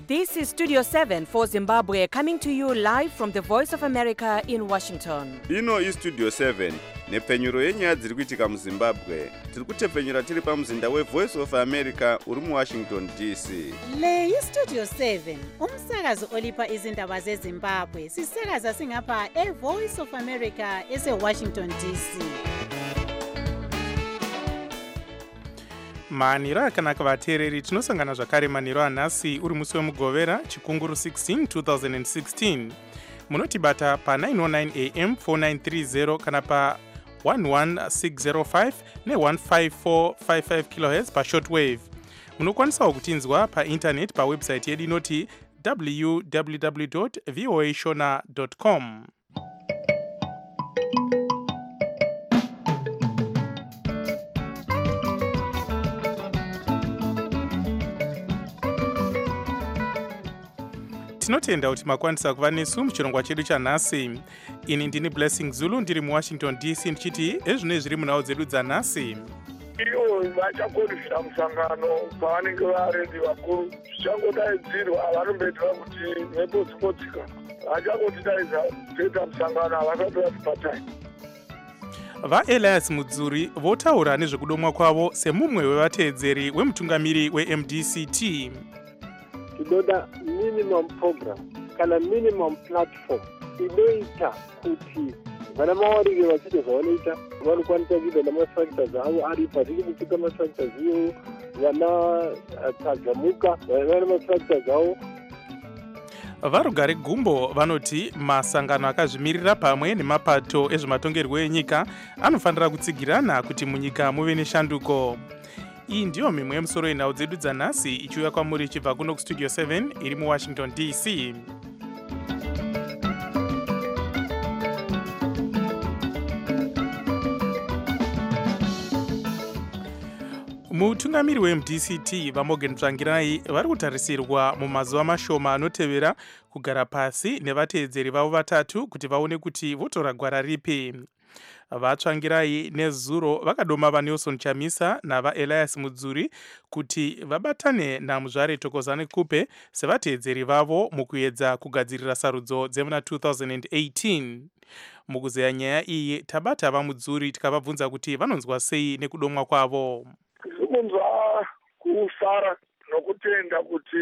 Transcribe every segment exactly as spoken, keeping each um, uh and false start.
This is Studio seven for Zimbabwe, coming to you live from the Voice of America in Washington. Ino is Studio seven, nepfenyuro yenyaya dziri kuitika muZimbabwe. Tiri kutepfenyura tiri pamuzinda weVoice of America uri muWashington D C. Le iStudio seven, umsakazo olipa izindaba zeZimbabwe. Sisakaza singapha eVoice of America eseWashington D C. maniro akanaka vateereri, tinosangana zvakare maniro anhasi uri musi wemugovera chikunguru sixteen twenty sixteen. munotibata pa nine oh nine a m four nine three zero kana pa eleven six zero five ne fifteen four five five kilohertz pa shortwave. munokwanisawo kutinzwa pa internet pa website yedu inoti w w w dot voa shona dot com. tinotenda kuti makwanisa kuva nesu muchirongwa chedu chanhasi. ini ndini Blessing Zulu ndiri muWashington D C ndichiti ezvino zviri munhau dzedu dzanhasi. Ivo vachakonifira musangano pavanenge varendi vakuru zvichangodaidzirwa vanombedwa kuti mhepo dzimotsika vachangotidaidza kuita musangano havasati vati patai. vaElias Mudzuri votaura nezvekudomwa kwavo semumwe wevateedzeri wemutungamiri weM D C T. tinoda minimum program kana minimum platform inoita kuti vana mawarike vachite zvavanoita vanokwanisa kuita namastructures avo ari patiri kupika mastructures iwo vana tadzamuka vana mastructures avo. varugare gumbo vanoti masangano akazvimirira pamwe nemapato ezvematongerwo enyika anofanira kutsigirana kuti munyika muve neshanduko. iyi ndiyo mimwe yemusoro yenhau dzedu dzanhasi ichiuya kwamuri ichibva kuno kustudio seven iri muWashington D C. mutungamiri weM D C T vaMorgan Tsvangirai vari kutarisirwa mumazuva mashoma anotevera kugara pasi nevateedzeri vavo vatatu kuti vaone kuti votora gwara ripi. vaTsvangirai nezuro vakadoma vaNelson Chamisa navaElias Mudzuri kuti vabatane naMuzvare Thokozani Kupe sevateedzeri vavo mukuedza kugadzirira sarudzo dzemuna two thousand eighteen. mukuzeya nyaya iyi tabata vaMudzuri tikavabvunza kuti vanonzwa sei nekudomwa kwavo. Kunzwa kufara nokutenda kuti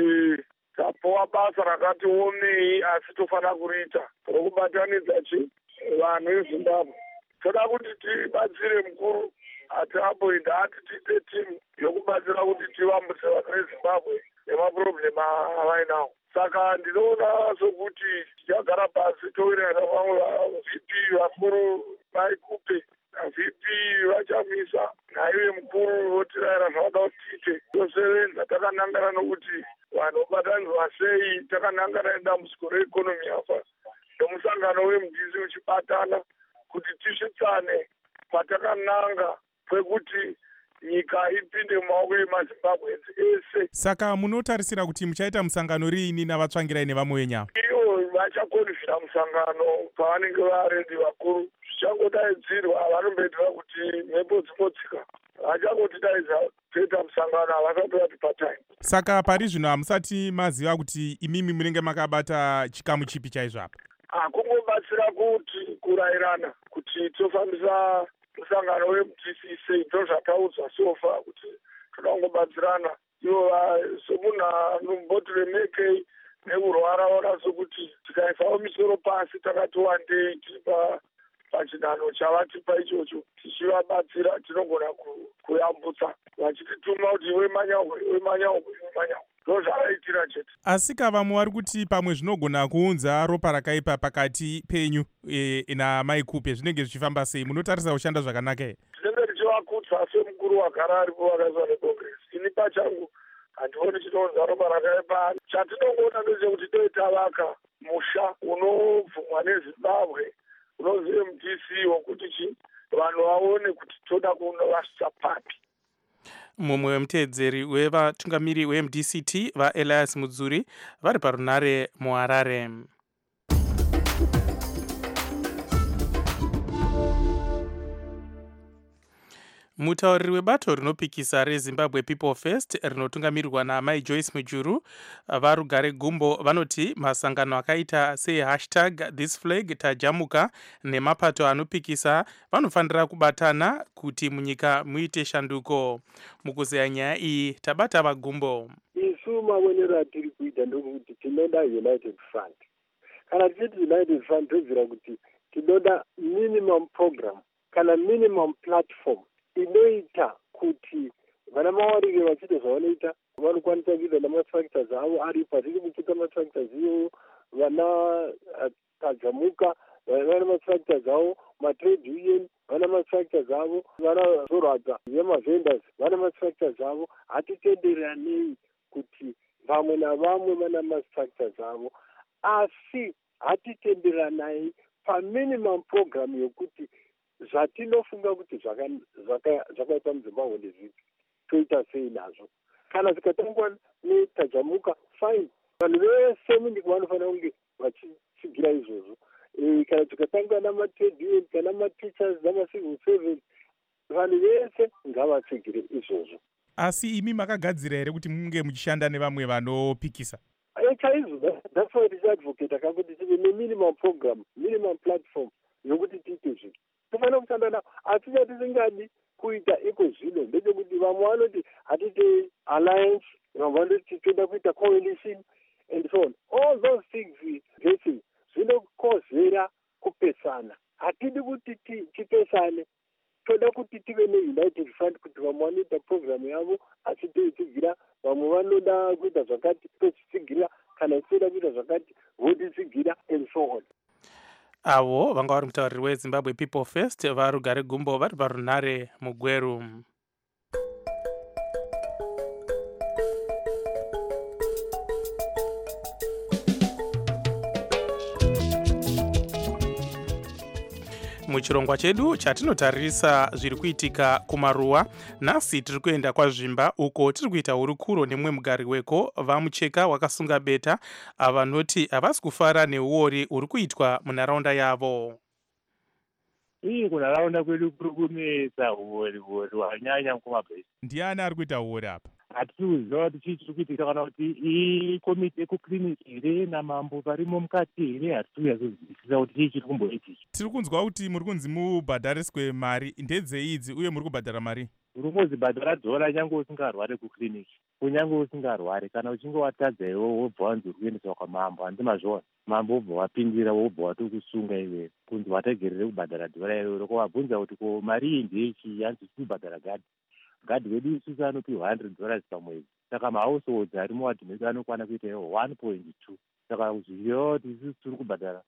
tapowa basa rakati omei asi tofanira kuriita rokubatanidza chi vanhu veZimbabwe. toda kuti tibatsire mukuru atiapoinda ati tiite timu yokubatsira kuti tivambutse vanhu veZimbabwe nemaproblemu avainawo. saka ndinoona sokuti tichagara pasi towirirana vamwe vaV P vakuru vaikupe naV P vaChamisa naive mukuru votirayira zvavada kuti tiite tosevenza takanangana nokuti vanhu vobatanirwa sei, takanangana nedambudziko reikonomi yafa nomusangano weM D C uchibatana kuti tisvitsane patakananga kwekuti nyika ipinde mumaoko emaZimbabwenzi ese. saka munotarisira kuti muchaita musangano riini navaTsvangirai nevamwe venyama? ivo vachakonifira musangano pavanenge varendi vakuru zvichangodaidzirwa vanombedwa kuti mhepo dzimotsika vachangotidaidza kuita musangano havasati vati patai. saka pari zvino hamusati maziva kuti imimi munenge makabata chikamu chipi chaizvo apa? hakungobatsira kuti kurayirana kuti tofambisa musangano weM D C sei ndo zvataudzwa sofa kuti toda kungobatsirana. ivo somunhu anomboti remekei nekurwara vaona sokuti tikaisawo misoro pasi takati wandei tiri pachinhano chavatipa ichocho tichivabatsira tinogona kuyambutsa vachitituma kuti iwe manyawe iwe manyawe iwe manyawe ndo zvavaitira chete. asi kavamwe vari kuti pamwe zvinogona kuunza ropa rakaipa pakati penyu e, namai Kupe zvinenge zvichifamba sei? munotarisa kushanda zvakanaka here? tinenge tichivakutsa semukuru wagara aripo vakaiswa neCongress. ini pachangu handioni chinounza ropa rakaipa. chatinongoona ndechekuti dei tavaka musha unobvumwa neZimbabwe unozi M D C wokuti chi vanhu vaone kuti toda kunovasvitsa papi. mumwe wemuteedzeri wevatungamiri weM D C T vaElias Mudzuri vari parunare muHarare. Mutauriri webato rinopikisa reZimbabwe People First rinotungamirirwa naMai Joyce Mujuru varugare gumbo vanoti masangano akaita sehashtag this flag tajamuka nemapato anopikisa vanofanira kubatana kuti munyika muite shanduko. Mukuzeya nyaya iyi tabata vagumbo. Isu maonero atiri kuita ndokuti tinoda United Front. Kana tichiti United Front tobvira kuti tinoda minimum program kana minimum platform inoita kuti vana mawarire vachite zvavanoita vanokwanisa kuita namatractors avo aripo atiri kuchita matractors iwo vana tajamuka vana matractors avo matrade union vana matractors avo vana zorwadza vemavendors vana matractors avo hatitenderanei kuti vamwe navamwe vana matractors avo asi hatitenderanai paminimum program yokuti zvatinofunga kuti zvakaita muZimbabwe ndezvipi toita sei nazvo. Kana zvikatangwa netajamuka fine, vanhu vese munyika vanofanira kunge vachitsigira izvozvo. Kana zvikatangwa namatrade union kana mateachers namacivil servants vanhu vese ngavatsigire izvozvo. Asi imi makagadzira here kuti munge muchishanda nevamwe vanopikisa? Chaizvo, that's why tichiadvocate akakuti tive neminimum program, minimum platform yokuti tiite zvinhu. Tofanira kushanda navo, asi chatisingadi kuita iko zvino ndechekuti vamwe vanoti hatite alliance, vamwe vanoti toda kuita coalition and so on. All those things dressing zvinokozera kupesana. Hatidi kuti tipesane, toda kuti tive neUnited Front kuti vamwe vanoita program yavo asi toitsigira, vamwe vanoda kuita zvakati tochitsigira, kana toda kuita zvakati votitsigira and so on. Avo vanga vari mutauriri weZimbabwe People First varugare gumbo vari parunhare muGweru. Muchirongwa chedu chatinotarisa zviri kuitika kumaruwa, nhasi tiri kuenda kwaZvimba uko tiri kuita hurukuro nemumwe mugari weko vamucheka wakasunga beta avanoti havasi kufara neuori uri kuitwa munharaunda yavo. Iyi kunharaunda kwedu kuri kunetsa uori uori hwanyanya kumabhesi. Ndiani ari kuita uori apa? Hatiri kuziva kuti chii chiri kuitika kana kuti ikomiti ekukiriniki here namambo varimo mukati here, hatiri kuzwisisa kuti chii chiri kumboitika. Tiri kunzwa kuti muri kunzi mubhadhariswe mari, ndedzeidzi uye muri kubhadhara mari? Uri kuzibhadhara dhora nyange usingarwari kukiriniki, kunyange usingarwari. Kana uchinge watadza iwe wobva wanzi uri kuendeswa kwamambo, handimazvona. Mambo wobva wapindira wobva wati kusunga iwe kunzi watagerere kubhadhara dhora iwe. Rokowabvunza kuti ko mari iyi ndeyechi, yanzi kubhadhara gadhi. Gadhi wedu isusu anopiwa one hundred dollars pamwedzi. Saka mahouseholds ari muwadhimesi anokwana kuita iwo one point two. Saka zviyo kuti isusu tiri kubhadhara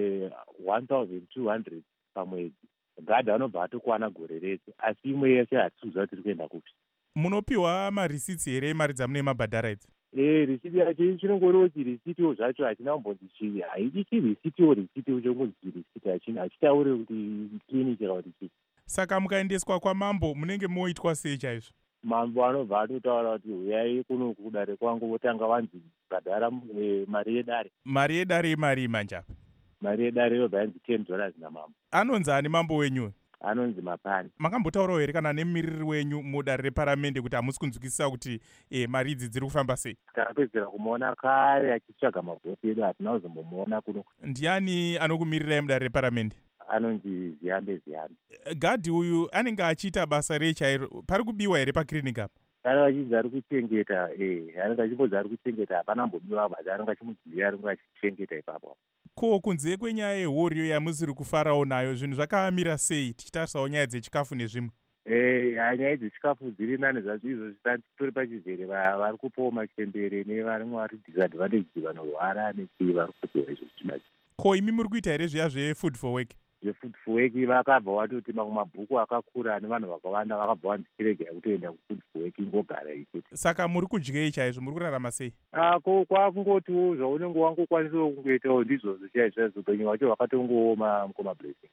one thousand two hundred pamwedzi. Gadhi anobva atokwana gore rese, asi imwe yese hatikuziva tiri kuenda kupi. Munopiwa marisiti here mari dzamune mabhadhara idzi? Eh, risiti yacho chinongoriwo chirisitiwo zvacho hachina kumbonzi chii, haichi chirisitiwo risitiwo chongonzi chirisiti hachina, hachitaure kuti kiriniki kana kuti chii. Saka mukaendeswa kwamambo munenge moitwa sei chaizvo? Mambo anobva atotaura kuti uyai kuno kudare kwangu votanga vanzi bhadhara mari yedare. Mari yedare imari imanjapa? Mari yedare yobva yanzi ten dollars namambo. Anonzi ani mambo wenyu? Anonzi Mapani. Makambotaurawo here kana nemumiriri wenyu mudare reparamende kuti hamusi kunzwisisa kuti eh, mari idzi dziri kufamba sei? Takapedzera kumuona kare achitsvaga mabhosi edu, hatina kuzombomuona kuno. Ndiani anokumirirai mudare reparamende? Anonzi Ziyambe Ziyambe. Gadhi uyu anenge achiita basa rei chairo, pari kubiwa here pakiriniki apa? Kana vachinzi ari kuchengeta, eh, anenge achimbodzi ari kuchengeta, hapana kumbobiwa basa, anenge achimudzidzira anenge achichengeta ipapo. Ko kunze kwenyaya yehoriyo yamusiri kufarawo nayo, zvinhu zvakamira sei tichitarisawo nyaya dzechikafu nezvimwe? Eh, nyaya dzechikafu dziri nani zvacho izvo tori pachizere, vari kupawo machembere nevarimwe vari disadvantage, vanorwara nechii vari kupiwa izvo zvichibachi. Ko imi muri kuita here zviya zvefood for work? Zvefood for work vakabva watoti mamwe mabhuku akakura ane vanhu vakawanda vakabva vandikiregera kutoenda kufood for work ingogara ikuti. Saka muri kudyei chaizvo, muri kurarama sei? Ako kwakungotiwo zvaunenge wangokwanisawo kungoitawo ndizvozvo chaizvo, upenyu hwacho hwakatongooma mukomablessing.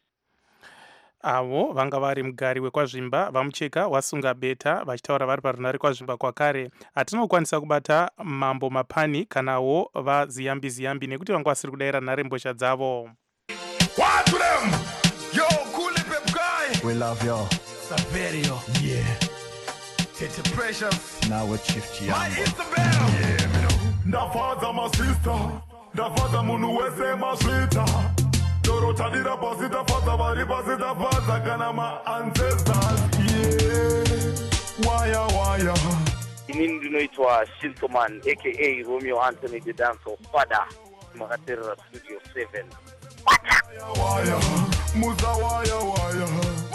Avo vanga vari mugari wekwazvimba vamucheka wasunga beta vachitaura vari parunhare kwazvimba kwakare. Hatinokwanisa kubata mambo Mapani kanawo vaZiyambi Ziyambi nekuti vanga vasiri kudayira nhare mbozha dzavo. What to them? Yo, cool hip guy. We love you. Saverio. Yeah. It's a pressure. Now with Chief Chiambo. My Isabel. Yeah, man. Ndafaza my sister. Ndafaza munu wese maswita. Doro tadira pasita faza bari pasita faza kana my ancestors. Yeah. Waya waya. Inini ndinoitwa Shintoman aka Romeo Anthony the Dance of Father. Makatera Studio seven. Waya muza waya waya.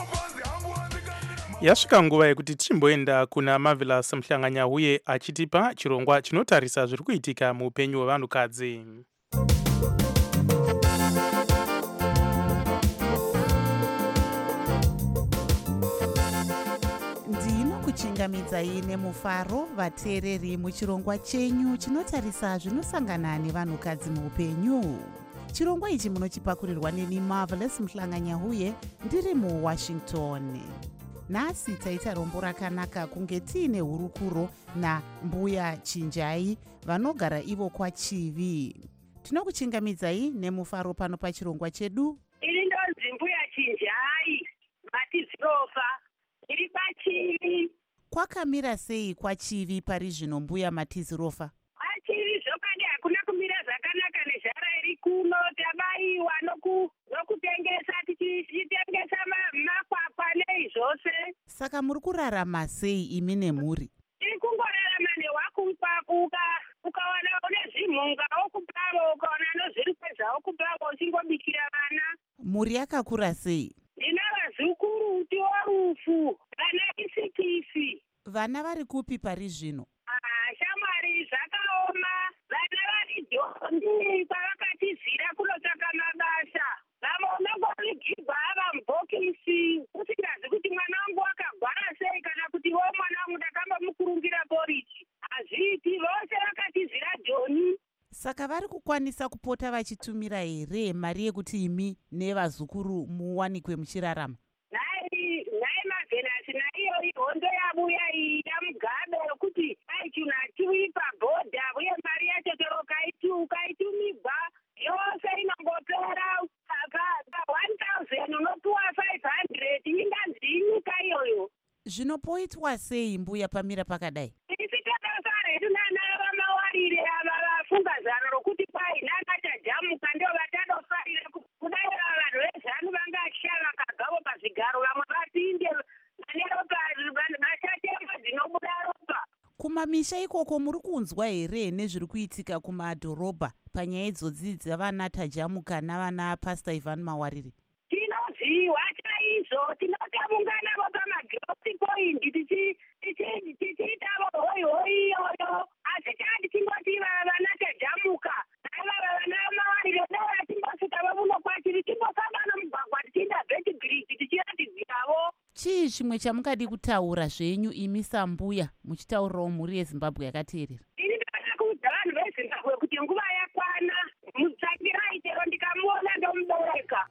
Yasvika nguva yekuti timboenda kuna Marvelous Mhlanganya uye achitipa chirongwa chinotarisa zviri kuitika muupenyu hwevanhukadzi. Ndinokuchingamidzai nemufaro vateereri muchirongwa chenyu chinotarisa zvinosangana nevanhukadzi muupenyu. Chirongwa ichi munochipakurirwa neni Marvelous Mhlanganya uye ndiri muWashington. Nhasi taita rombo rakanaka kunge tiine hurukuro naMbuya Chinjai vanogara ivo kwaChivi. Tinokuchingamidzai nemufaro pano pachirongwa chedu. Ini ndonzi Mbuya Chinjai Matizirofa iri kwaChivi. Kwakamira sei kwaChivi pari zvino Mbuya Matizirofa? kwaChivi zvokani hakuna kumira zvakanaka nezhara iri kuno, tabaiwa noku nokutengesa tichitengesa makwakwa nei zvose. Saka muri kurarama sei imi nemhuri? Tiri kungorarama nehwakukwakuka, ukawana une zvimhunga okupavo, ukawana nozviri kwezva okupavo uchingobikira vana. Mhuri yakakura sei? Ndina vazukuru uti worufu vana isikisi. Vana vari kupi pari zvino? Shamwari zvakaoma, vana vari Joni kwavakatizira kunotsvaka mabasa. Vamwe unongorigirwa ava mubhokisi usingazi kuti mwana wangu wakagwara sei kana kuti wo mwana wangu ndakambomukurungira poriji. Hazviiti, vose vakatizira Joni. Saka vari kukwanisa kupota vachitumira here mari yekuti imi nevazukuru muwanikwe muchirarama? Nai nai Mavenasi naiyo ihondo yabuya iyi yamugabe yokuti aichuna tiwipa bhodha uye mari yacho chero kaitu kaitumigwa yose inongopera one thousand unopuwa five hundred inganzi inyika iyoyo. Zvinopoitwa sei Mbuya pamira pakadai? Isitadasa redu nana vamawarire ava vafunga zano rokuti kwai nakachajamuka ndio vatanofarire kudai vanhu vezanu vangasha vakagavo pazvigaro vamwe vapinde vaneropa vashatema dzinobuda ropa. Kumamisha ikoko muri kunzwa here nezviri kuitika kumadhorobha panyaya idzodzi dzavana Tajamuka navana Pastor Ivan Mawarire? Tinoziva chaizvo, tinotamungana pamagiroti point tichiitavo hoi hoi iyoyo, asi chati tingoti vana Tajamuka navava vana Mawarire dora timbosvika vamuno kwachiri timbofamba nomugwagwa tichienda Betgrid tichiratidziravo. Chii chimwe chamungadi kutaura zvenyu imi saMbuya muchitaurirawo mhuri yeZimbabwe yakateerera? Ini ndinoda kuudza vanhu veZimbabwe kuti nguva yakwana, mutsvakirai chero ndikamuona ndomubereka.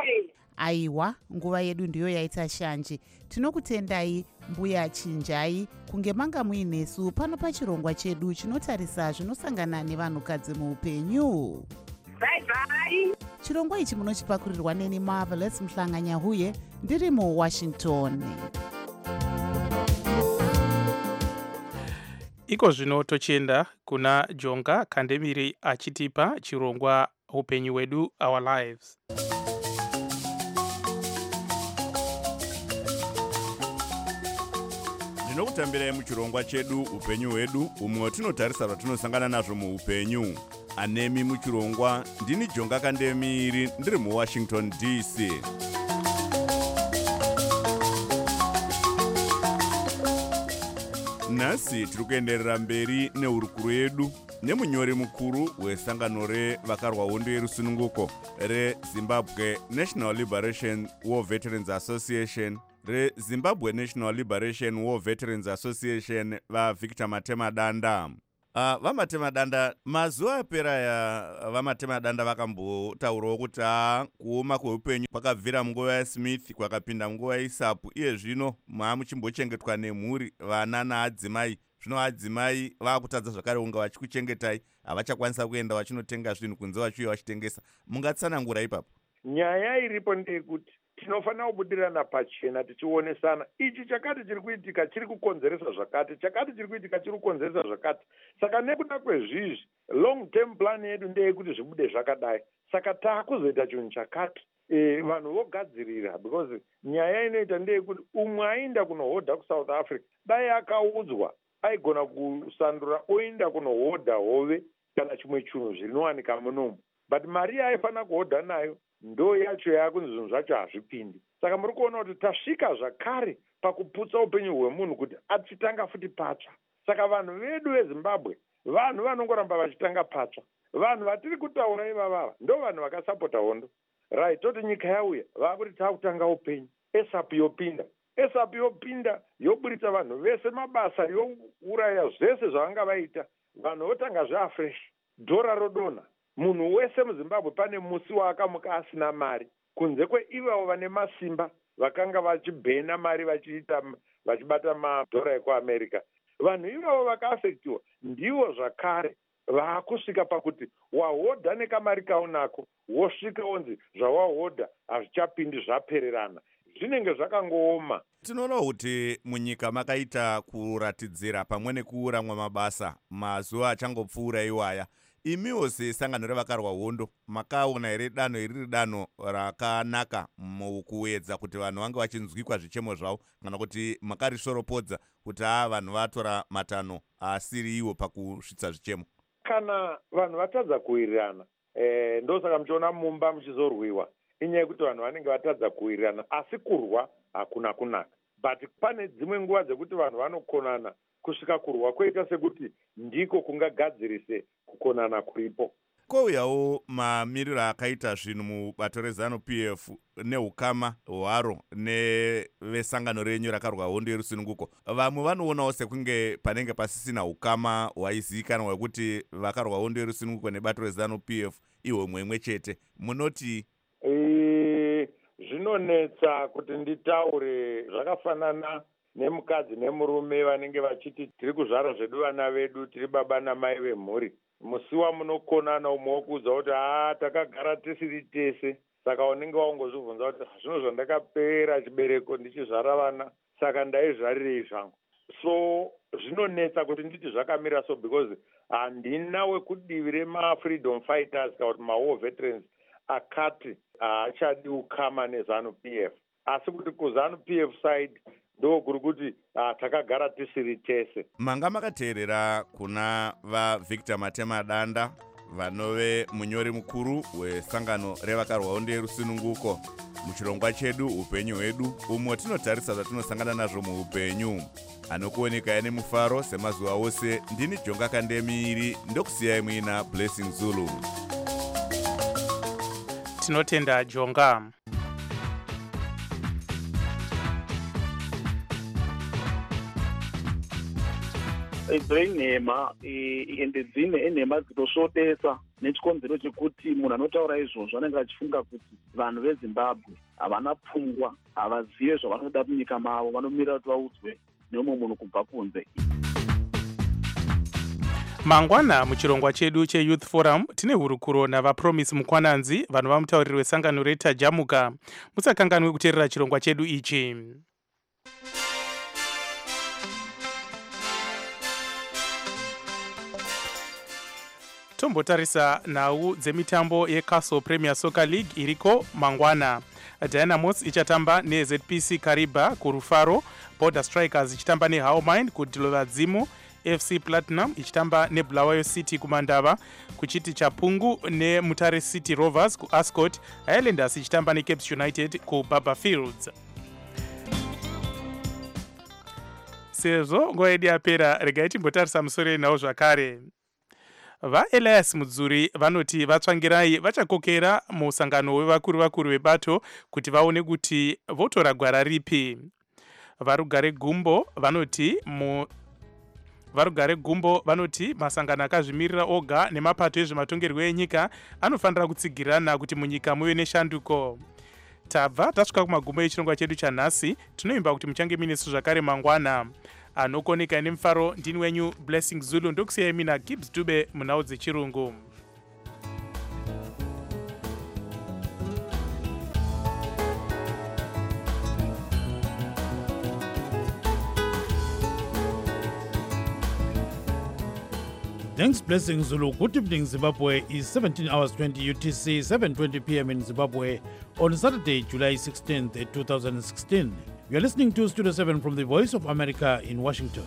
Aiwa, nguva yedu ndiyo yaita shanje. Tinokutendai Mbuya Chinjai kunge manga muinesu pano pachirongwa chedu chinotarisa zvinosangana nevanhukadzi muupenyu. Bye bye. Chirongwa ichi munochipakurirwa neni Marvelous Mhlanganya uye ndiri muWashington. Iko zvino tochienda kuna Jonga Kandemiri achitipa chirongwa upenyu wedu, Our Lives. Ndinokutambirai muchirongwa chedu upenyu hwedu, umwe tinotarisa zvatinosangana nazvo muupenyu. Anemi muchirongwa ndini Jonga Kandemiri ndiri muWashington D C. Nhasi tiri kuenderera mberi nehurukuro yedu nemunyori mukuru wesangano revakarwa hondo yerusununguko reZimbabwe National Liberation War Veterans Association, reZimbabwe National Liberation War Veterans Association, vaVictor Matemadanda. Uh, vaMatemadanda, mazuva apera ya vaMatemadanda vakambotaurawo kuti ha kuoma kweupenyu kwakabvira munguva yaSmith kwakapinda munguva yaIsapu. Iye zvino maamuchimbochengetwa nemhuri, vana naadzimai. Zvino adzimai vaakutadza zvakare kunge vachikuchengetai, havachakwanisa kuenda vachinotenga zvinhu kunze vachiuya vachitengesa. Mungatsanangura ipapo? Nyaya iripo ndeyekuti tinofanira kubudirana pachena tichionesana ichi chakati chiri kuitika chiri kukonzeresa zvakati, chakati chiri kuitika chiri kukonzeresa zvakati. Saka nekuda kwezvizvi long term plan yedu ndeyekuti zvibude zvakadai. Saka taakuzoita chinhu chakati e, vanhu vogadzirira, because nyaya inoita ndeyekuti umwe aenda kunohodha kuSouth Africa dai akaudzwa aigona kusandura oenda kunohodha hove kana chimwe chinhu zvinowanika munomu, but mari yaifanira kuhodha nayo ndo yacho yakunzi zvinhu zvacho hazvipindi. Saka muri kuona kuti tasvika zvakare pakuputsa upenyu hwemunhu kuti achitanga futi patsva. Saka vanhu vedu veZimbabwe vanhu vanongoramba vachitanga patsva. Vanhu vatiri kutaura ivavava ndo vanhu vakasapota hondo, right? Toti nyika yauya vakuti taakutanga upenyu, esapu yopinda esapu yopinda yoburitsa vanhu vese mabasa, youraya zvese zvavanga vaita. Vanhu votanga zveafresh, dhora rodonha. Munhu wese muZimbabwe pane musi waakamuka asina mari, kunze kweivavo vane masimba vakanga vachibhena mari vachiita vachibata madhora ekuAmerica. Vanhu ivavo vakaafektiwa ndivo zvakare vaakusvika pakuti wahodha nekamari kaunako wosvika onzi zvawahodha hazvichapindi zvapererana. Zvinenge zvakangooma. Tinoona kuti munyika makaita kuratidzira pamwe nekuuramwa mabasa mazuva achangopfuura iwaya. Imiwo sesangano revakarwa hondo makaona here danho iri danho rakanaka mukuedza kuti vanhu vange vachinzwikwa zvichemo zvavo, kana kuti makarishoropodza kuti haa vanhu vatora matanho asiri iwo pakusvitsa zvichemo? Kana vanhu vatadza kuwirirana eh, ndosaka muchiona mumba muchizorwiwa inyaya yekuti vanhu vanenge vatadza kuwirirana, asi kurwa hakuna kunaka. But pane dzimwe nguva dzekuti vanhu vanokonana kusvika kurwa kwoita sekuti ndiko kungagadzirise kukonana kuripo. Kouyawo mamiriro akaita zvinhu mubato reZanu P F neukama hwaro nevesangano renyu rakarwa hondo yerusununguko. Vamwe vanoonawo sekunge panenge pasisina ukama hwaizivikanwa hwekuti vakarwa hondo yerusununguko nebato reZanu P F ihwo mwemwe chete. Munoti e, zvinonetsa kuti nditaure zvakafanana nemukadzi nemurume vanenge vachiti tiri kuzvara zvedu vana vedu, tiri baba namai vemhuri. Musi wamunokonana umwe wokuudza kuti haa takagara tisiri tese, saka unenge waungozvibvunza kuti zvino zvandakapera chibereko ndichizvara vana saka ndaizvarirei zvangu. So zvinonetsa kuti nditi zvakamira so, because handina wekudivi rema-freedom fighters kana kuti ma-war veterans akati haachadi ukama neZanu P F, asi kuti kuZanu P F side ndo kuri kuti takagara tisiri tese. Manga makateerera kuna vaVictor Matema Danda vanove munyori mukuru wesangano revakarwa hondo yerusununguko muchirongwa chedu upenyu hwedu, umwe tinotarisa zvatinosangana nazvo muupenyu. Anokuoneka ane mufaro semazuva ose. Ndini Jonga Kandemiri, ndokusiyai muina Blessing Zulu. Tinotenda Jonga. dzenhema ende dzine enhema dzitosvotesa nechikonzero chekuti munhu anotaura izvozvo anenge achifunga kuti vanhu veZimbabwe havana pfungwa, havazive zvavanoda munyika mavo, vanomirira kuti vaudzwe neumwe munhu kubva kunze. Mangwana muchirongwa chedu cheYouth Forum tine hurukuro navaPromise Mukwananzi, vanhu vamutauriri wesangano reTajamuka. Musakanganwe kuteerera chirongwa chedu ichi. Tombotarisa nhau dzemitambo yeCastle Premier Soccer League iriko mangwana. Dynamos ichatamba neZ P C Kariba kurufaro, Border Strikers ichitamba neHowmind kuDilovadzimu, F C Platinum ichitamba neBulawayo City kumandava, kuchiti chapungu neMutare City Rovers kuAscot, Highlanders ichitamba neCapes United kuBaba Fields. Sezvo nguva yedu yapera, regai timbotarisa musoro nawo zvakare. VaElias Mudzuri vanoti vatsvangirai vachakokera musangano wevakuru vakuru vebato kuti vaone kuti votora gwara ripi. Varugare Gumbo vanoti mu Varugare Gumbo vanoti masangano akazvimirira oga nemapato ezvematongerwo enyika anofanira kutsigirana kuti munyika muve neshanduko. Tabva tasvika kumagumo echirongwa chedu chanhasi, tinoimba kuti muchange minesu zvakare mangwana. Anokoneka nemufaro ndini wenyu Blessing Zulu, ndokusiyai mina Gibbs Dube munhau dzechirungu. Thanks, Blessing Zulu. Good evening, Zimbabwe. Is seventeen hours twenty U T C, seven twenty p m in Zimbabwe on Saturday, July sixteenth, two thousand sixteen. You are listening to Studio seven from the Voice of America in Washington.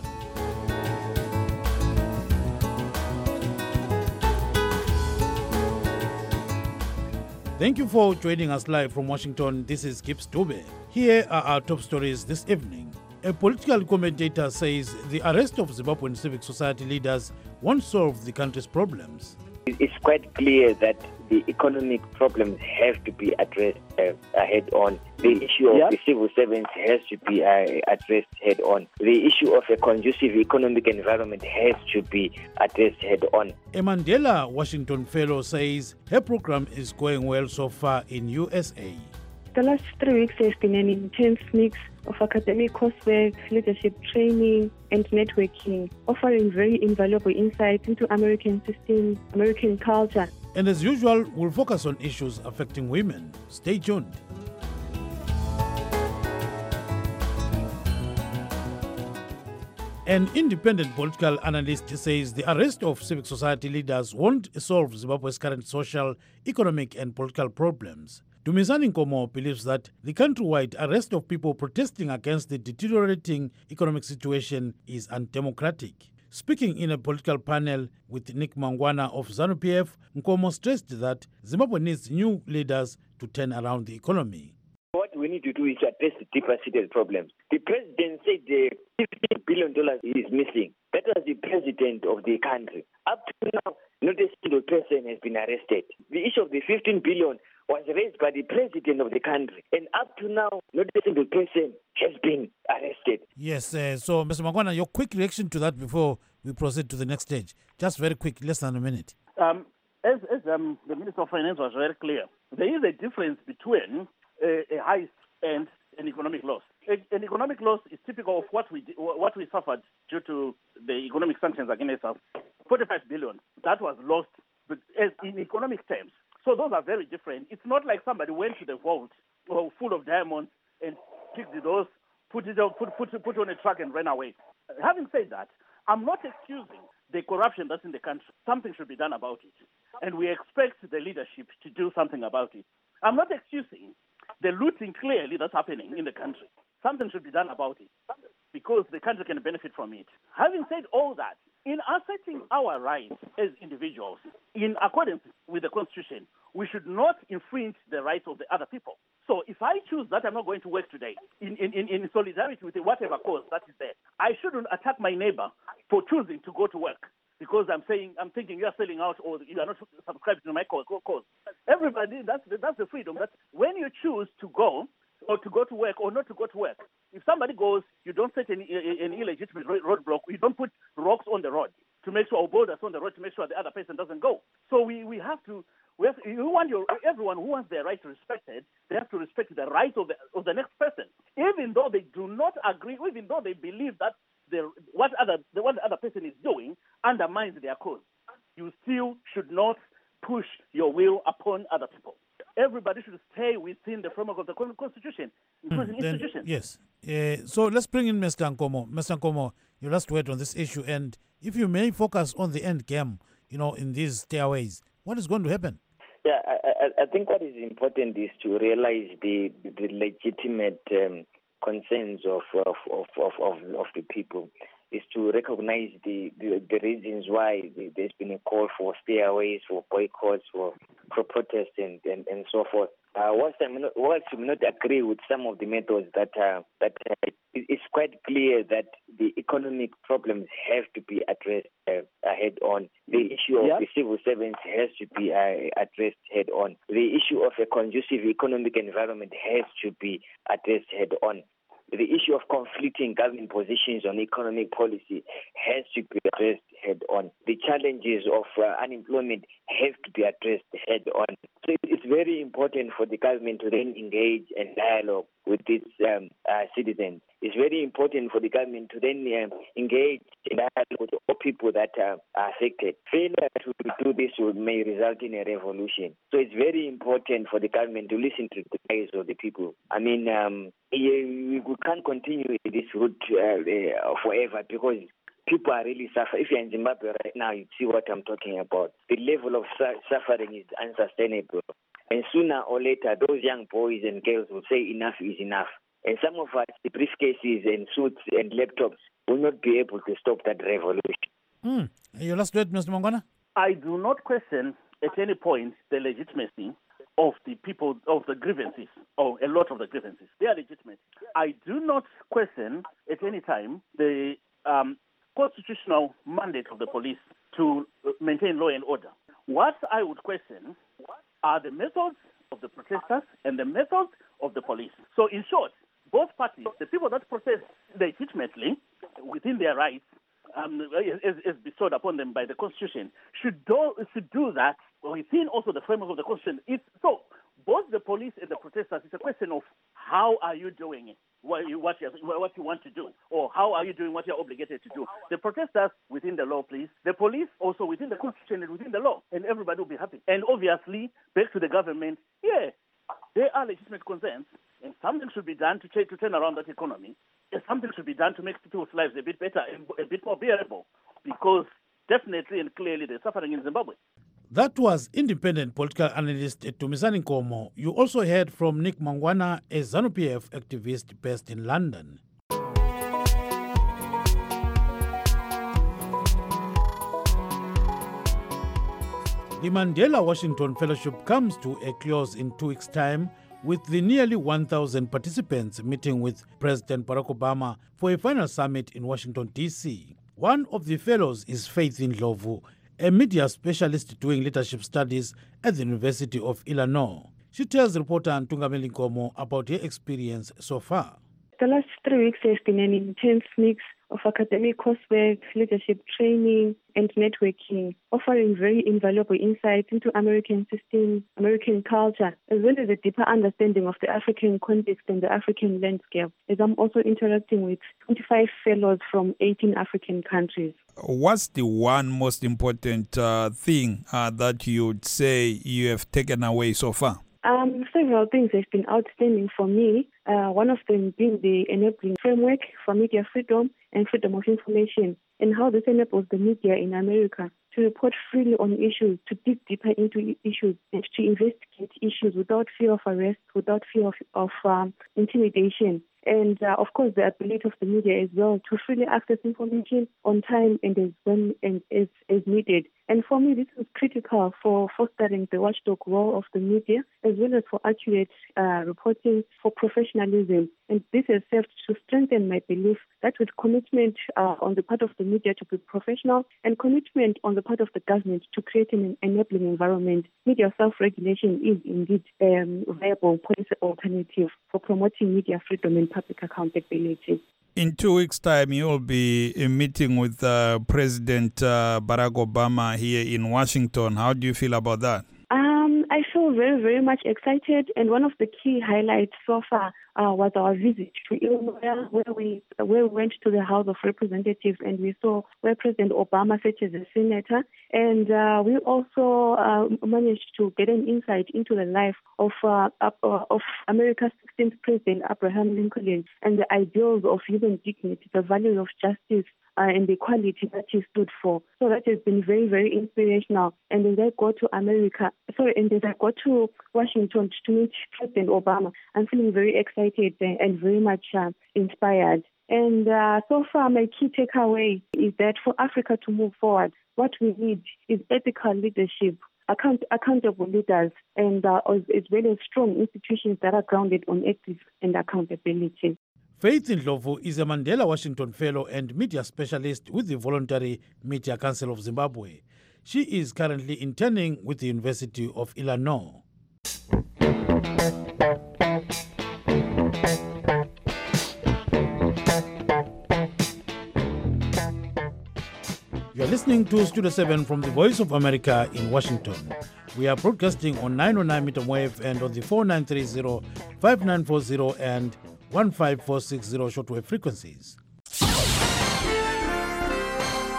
Thank you for joining us live from Washington. This is Gibbs Dube. Here are our top stories this evening. A political commentator says the arrest of Zimbabwean civic society leaders won't solve the country's problems. It's quite clear that the economic problems have to be addressed uh, head on. The issue of yeah. the civil servants has to be uh, addressed head on. The issue of a conducive economic environment has to be addressed head on. A Mandela Washington fellow says her program is going well so far in U S A. The last three weeks has been an intense mix of academic coursework, leadership training, and networking, offering very invaluable insights into American systems, American culture. And as usual, we'll focus on issues affecting women. Stay tuned. An independent political analyst says the arrest of civic society leaders won't solve Zimbabwe's current social, economic, and political problems. Dumisani Nkomo believes that the countrywide arrest of people protesting against the deteriorating economic situation is undemocratic. Speaking in a political panel with Nick Mangwana of ZANU-P F, Nkomo stressed that Zimbabwe needs new leaders to turn around the economy. What we need to do is address the deeper-seated problems. The president said the fifteen billion dollars is missing. That was the president of the country. Up to now, not a single person has been arrested. The issue of the fifteen billion dollars was raised by the president of the country. And up to now, not a single person has been arrested. Yes, uh, so Mister Mangwana, your quick reaction to that before we proceed to the next stage. Just very quick, less than a minute. Um, as as um, the Minister of Finance was very clear, there is a difference between a, a heist and an economic loss. A, an economic loss is typical of what we what we suffered due to the economic sanctions against us. forty-five billion, that was lost but as in economic terms. So those are very different. It's not like somebody went to the vault oh, full of diamonds and picked those, put it on, put, put, put on a truck and ran away. Having said that, I'm not excusing the corruption that's in the country. Something should be done about it. And we expect the leadership to do something about it. I'm not excusing the looting clearly that's happening in the country. Something should be done about it because the country can benefit from it. Having said all that, in asserting our rights as individuals, in accordance with the Constitution, we should not infringe the rights of the other people. So if I choose that I'm not going to work today, in, in, in solidarity with whatever cause that is there, I shouldn't attack my neighbor for choosing to go to work because I'm saying, I'm thinking you are selling out or you are not subscribing to my cause. Everybody, that's the, that's the freedom. That when you choose to go, or to go to work or not to go to work. If somebody goes, you don't set any, any illegitimate roadblock. You don't put rocks on the road to make sure, or boulders on the road to make sure the other person doesn't go. So we, we have to, we have, you want your, everyone who wants their rights respected, they have to respect the rights of the, of the next person. Even though they do not agree, even though they believe that the, what, other, the, what the other person is doing undermines their cause, you still should not push your will upon other people. Everybody should stay within the framework of the Constitution, including mm, then, institutions. Yes. Uh, so let's bring in Mister Nkomo. Mister Nkomo, your last word on this issue, and if you may focus on the end game, you know, in these stairways, what is going to happen? Yeah, I, I, I think what is important is to realize the the legitimate um, concerns of of, of, of, of of the people. Is to recognize the, the, the reasons why there's been a call for stairways, for boycotts, for, for protests, and, and, and so forth. Uh, whilst, I'm not, whilst we may not agree with some of the methods, that uh, that uh, it's quite clear that the economic problems have to be addressed uh, head on. The issue of yeah. the civil servants has to be uh, addressed head on. The issue of a conducive economic environment has to be addressed head on. The issue of conflicting government positions on economic policy has to be addressed head on. The challenges of uh, unemployment have to be addressed head on. So it's very important for the government to then engage and dialogue with its um, uh, citizens. It's very important for the government to then um, engage in dialogue with all people that uh, are affected. Failure to do this will, may result in a revolution. So it's very important for the government to listen to the cries of the people. I mean, um, we can't continue this route uh, uh, forever because people are really suffering. If you're in Zimbabwe right now, you see what I'm talking about. The level of su- suffering is unsustainable. And sooner or later, those young boys and girls will say enough is enough. And some of us, the briefcases and suits and laptops, will not be able to stop that revolution. Mm. Your last word, Mister Mangwana? I do not question at any point the legitimacy of the people, of the grievances, or a lot of the grievances. They are legitimate. I do not question at any time the um, constitutional mandate of the police to maintain law and order. What I would question are the methods of the protesters and the methods of the police. So in short, both parties, the people that protest legitimately within their rights, um, as, as bestowed upon them by the Constitution, should do, should do that within also the framework of the Constitution. It's, so both the police and the protesters, it's a question of how are you doing it, what you, what, you, what you want to do, or how are you doing what you're obligated to do. The protesters within the law, please. The police also within the Constitution and within the law, and everybody will be happy. And obviously, back to the government, yeah, there are legitimate concerns, and something should be done to, ch- to turn around that economy, and something should be done to make people's lives a bit better and a bit more bearable, because definitely and clearly they're suffering in Zimbabwe. That was independent political analyst Dumisani Nkomo. You also heard from Nick Mangwana, a ZANU-P F activist based in London. The Mandela Washington Fellowship comes to a close in two weeks' time, with the nearly one thousand participants meeting with President Barack Obama for a final summit in Washington, D C. One of the fellows is Faith Ndlovu, a media specialist doing leadership studies at the University of Illinois. She tells reporter Ntungameli Nkomo about her experience so far. The last three weeks have been an intense mix of academic coursework, leadership training, and networking, offering very invaluable insights into American systems, American culture, as well as a deeper understanding of the African context and the African landscape, as I'm also interacting with twenty-five fellows from eighteen African countries. What's the one most important uh, thing uh, that you would say you have taken away so far? Um, several things have been outstanding for me. Uh, one of them being the enabling framework for media freedom and freedom of information, and how this enables the media in America to report freely on issues, to dig deeper into issues, and to investigate issues without fear of arrest, without fear of, of um, intimidation. And, uh, of course, the ability of the media as well to freely access information on time and as when and as, as needed. And for me, this is critical for fostering the watchdog role of the media, as well as for accurate uh, reporting, for professionalism. And this has served to strengthen my belief that with commitment uh, on the part of the media to be professional and commitment on the part of the government to create an enabling environment, media self-regulation is indeed a um, viable policy alternative for promoting media freedom and public accountability. In two weeks' time, you will be meeting with uh, President uh, Barack Obama here in Washington. How do you feel about that? Um, I feel very, very much excited. And one of the key highlights so far uh, was our visit to Illinois, where we where we went to the House of Representatives and we saw where President Obama sat as a senator. And uh, we also uh, managed to get an insight into the life of uh, of America's sixteenth President, Abraham Lincoln, and the ideals of human dignity, the values of justice, Uh, and the equality that he stood for. So that has been very, very inspirational. And as I go to America, sorry, and as I go to Washington to meet President Obama, I'm feeling very excited and very much uh, inspired. And uh, so far, my key takeaway is that for Africa to move forward, what we need is ethical leadership, account- accountable leaders, and uh, as well as strong institutions that are grounded on ethics and accountability. Faith Ndlovu is a Mandela Washington Fellow and media specialist with the Voluntary Media Council of Zimbabwe. She is currently interning with the University of Illinois. You are listening to Studio seven from the Voice of America in Washington. We are broadcasting on nine oh nine meter wave and on the four nine three zero, five nine four zero and one five four six zero shortwave frequencies.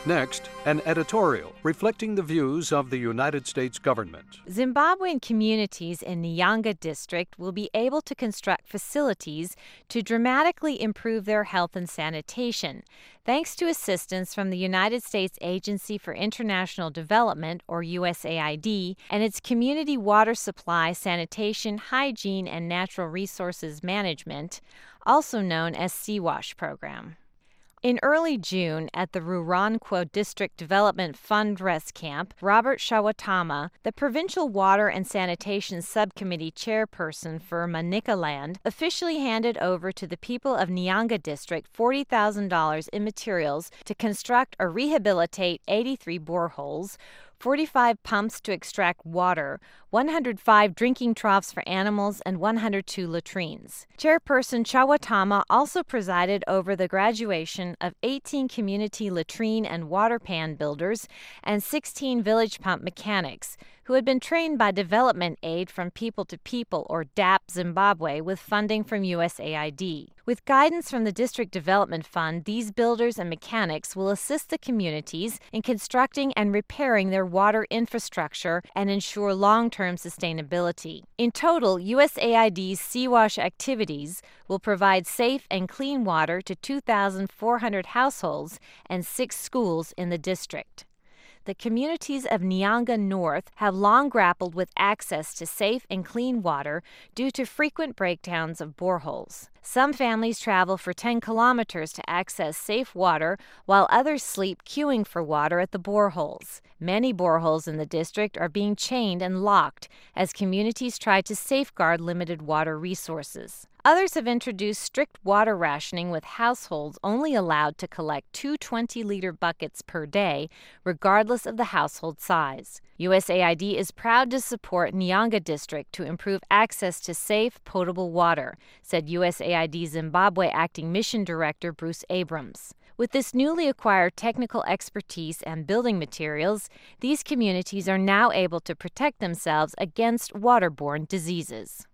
Next, an editorial reflecting the views of the United States government. Zimbabwean communities in Nyanga district will be able to construct facilities to dramatically improve their health and sanitation, thanks to assistance from the United States Agency for International Development, or U S A I D, and its Community Water Supply, Sanitation, Hygiene, and Natural Resources Management, also known as CWASH program. In early June, at the Rurankwo District Development Fund Rest Camp, Robert Shawatama, the Provincial Water and Sanitation Subcommittee chairperson for Manicaland, officially handed over to the people of Nyanga District forty thousand dollars in materials to construct or rehabilitate eighty-three boreholes, forty-five pumps to extract water, one hundred five drinking troughs for animals, and one hundred two latrines. Chairperson Chawatama also presided over the graduation of eighteen community latrine and water pan builders and sixteen village pump mechanics, who had been trained by Development Aid from People to People, or D A P Zimbabwe, with funding from U S A I D. With guidance from the District Development Fund, these builders and mechanics will assist the communities in constructing and repairing their water infrastructure and ensure long-term sustainability. In total, U S A I D's CWASH activities will provide safe and clean water to two thousand four hundred households and six schools in the district. The communities of Nyanga North have long grappled with access to safe and clean water due to frequent breakdowns of boreholes. Some families travel for ten kilometers to access safe water, while others sleep queuing for water at the boreholes. Many boreholes in the district are being chained and locked as communities try to safeguard limited water resources. Others have introduced strict water rationing, with households only allowed to collect two twenty-liter buckets per day, regardless of the household size. U S A I D is proud to support Nyanga District to improve access to safe, potable water, said U S A I D Zimbabwe Acting Mission Director Bruce Abrams. With this newly acquired technical expertise and building materials, these communities are now able to protect themselves against waterborne diseases.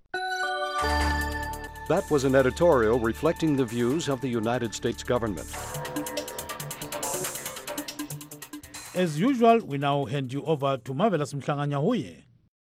That was an editorial reflecting the views of the United States government. As usual, we now hand you over to Marvelous Mhlanganyahuye.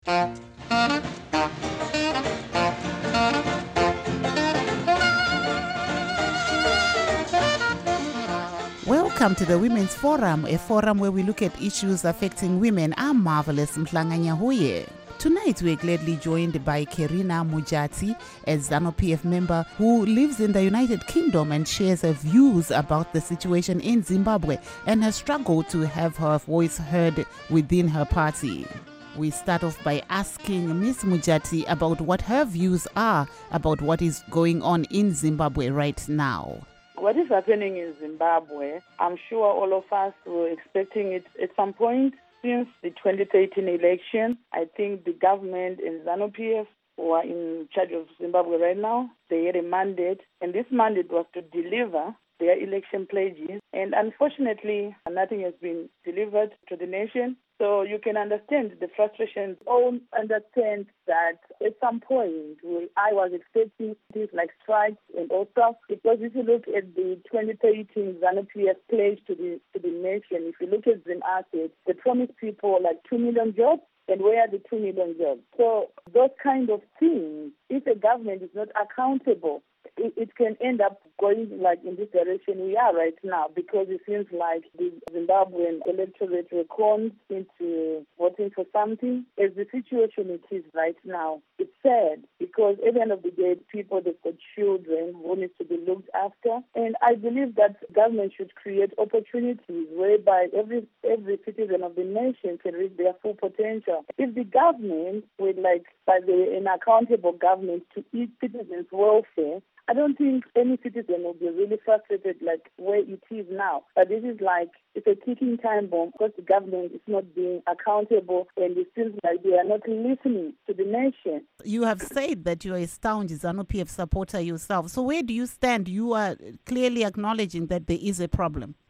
Welcome to the Women's Forum, a forum where we look at issues affecting women. I'm Marvelous Mhlanganyahuye. Tonight, we're gladly joined by Kerina Mujati, a ZANU-P F member who lives in the United Kingdom and shares her views about the situation in Zimbabwe and her struggle to have her voice heard within her party. We start off by asking Miss Mujati about what her views are about what is going on in Zimbabwe right now. What is happening in Zimbabwe, I'm sure all of us were expecting it at some point. Since the twenty thirteen election, I think the government and ZANU-P F, who are in charge of Zimbabwe right now, they had a mandate, and this mandate was to deliver their election pledges. And unfortunately, nothing has been delivered to the nation. So you can understand the frustration. All understand that at some point, I was expecting things like strikes and all stuff, because if you look at the twenty thirteen ZANU-P F pledge to the to the nation, if you look at Zim Assets, they promised people like two million jobs. And where are the two million jobs? So those kind of things, if the government is not accountable, it, it can end up going like in this direction we are right now, because it seems like the Zimbabwean electorate were conned into voting for something. As the situation it is right now, it's sad, because at the end of the day, people, they've got children who need to be looked after. And I believe that government should create opportunities whereby every every citizen of the nation can reach their full potential. If the government would like, by the, an accountable government to eat citizens' welfare, I don't think any citizen will be really frustrated like where it is now. But this is like, it's a ticking time bomb, because the government is not being accountable, and it seems like they are not listening to the nation. You have said that you are a staunch ZANU-P F supporter yourself. So where do you stand? You are clearly acknowledging that there is a problem.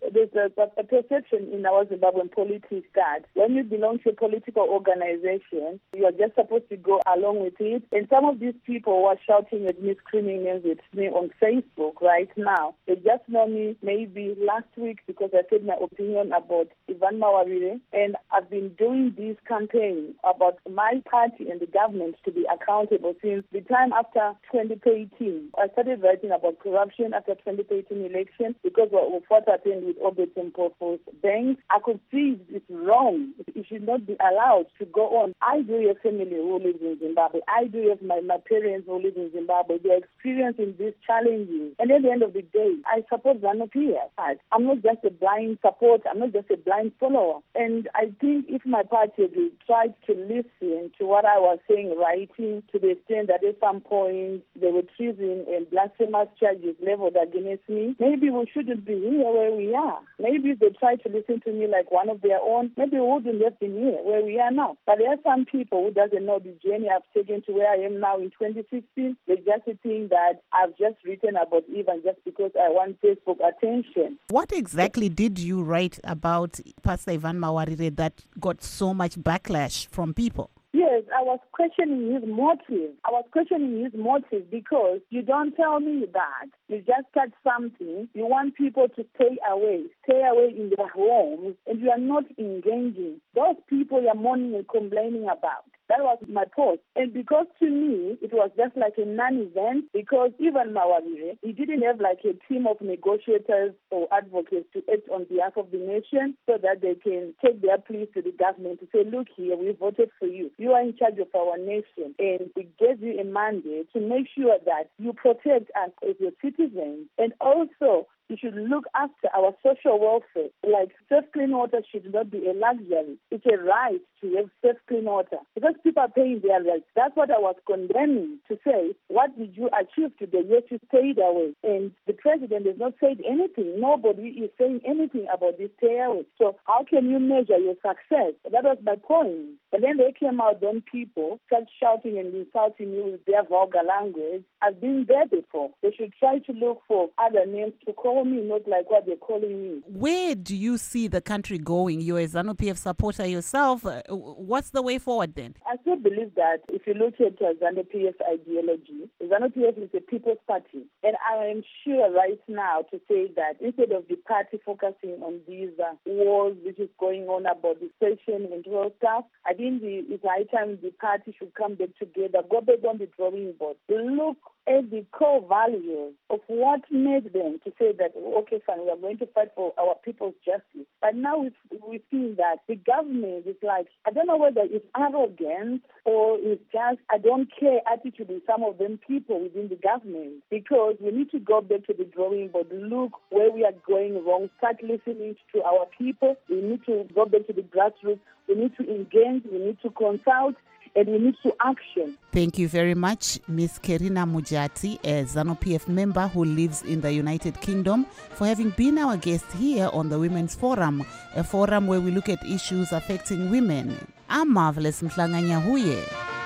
there's a, a perception in our Zimbabwean politics that when you belong to a political organization, you are just supposed to go along with it. And some of these people who are shouting at me, screaming at me on Facebook right now, they just know me maybe last week because I said my opinion about Evan Mawarire, and I've been doing this campaign about my party and the government to be accountable since the time after twenty thirteen. I started writing about corruption after twenty thirteen election because of what happened with Obet Mpofo's banks. I could see it's wrong. It should not be allowed to go on. I do have family who lives in Zimbabwe. I do have my, my parents who live in Zimbabwe. They're experiencing these challenges. And at the end of the day, I support ZANU-P F. I'm not just a blind supporter. I'm not just a blind follower. And I think if my party had tried to listen to what I was saying, writing, to the extent that at some point there were treason and blasphemous charges leveled against me, maybe we shouldn't be here where we are. Maybe if they tried to listen to me like one of their own, maybe we wouldn't have been here where we are now. But there are some people who doesn't know the journey I've taken to where I am now in twenty sixteen. They just think that I've just written about Evan just because I want Facebook attention. What exactly did you write about Pastor Evan Mawarire that got so much backlash from people? Yes, I was questioning his motive. I was questioning his motive because you don't tell me that. You just start something. You want people to stay away, stay away in their homes, and you are not engaging. Those people you're mourning and complaining about. That was my post. And because to me, it was just like a non-event because even Mawarire, he didn't have like a team of negotiators or advocates to act on behalf of the nation so that they can take their pleas to the government to say, look here, we voted for you. You are in charge of our nation. And we gave you a mandate to make sure that you protect us as your citizens. And also, you should look after our social welfare. Like safe clean water should not be a luxury. It's a right to have safe clean water. Because people are paying their rights. That's what I was condemning to say. What did you achieve today? Yes, you stayed away. And the president has not said anything. Nobody is saying anything about this stay away. So how can you measure your success? That was my point. And then they came out, then people start shouting and insulting you with their vulgar language. I've been there before. They should try to look for other names to call me, not like what they're calling me. Where do you see the country going? You're a ZANU-P F supporter yourself. Uh, What's the way forward then? I still believe that if you look at uh, ZANU-P F ideology, ZANU-P F is a people's party. And I am sure right now to say that instead of the party focusing on these uh, wars which is going on about the session and all stuff, I think the, it's high time the party should come back together, go back on the drawing board, look at the core values of what made them to say that, okay, fine, we are going to fight for our people's justice. But now we've, we've seen that the government is like, I don't know whether it's arrogant or it's just, I don't care attitude with some of them people within the government, because we need to go back to the drawing board, look where we are going wrong, start listening to our people. We need to go back to the grassroots. We need to engage. We need to consult. And we need to action. Thank you very much, Miss Kerina Mujati, a ZANU-P F member who lives in the United Kingdom, for having been our guest here on the Women's Forum, a forum where we look at issues affecting women. I'm Marvelous Mhlanganyahuye.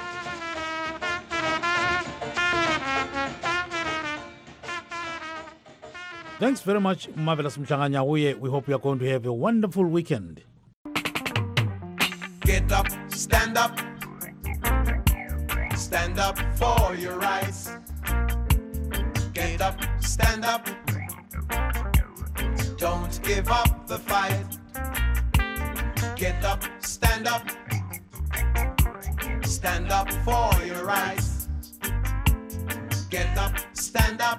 Thanks very much, Marvelous Mhlanganyahuye. We hope you are going to have a wonderful weekend. Get up, stand up. Stand up for your rights. Get up, stand up. Don't give up the fight. Get up, stand up. Stand up for your rights. Get up, stand up.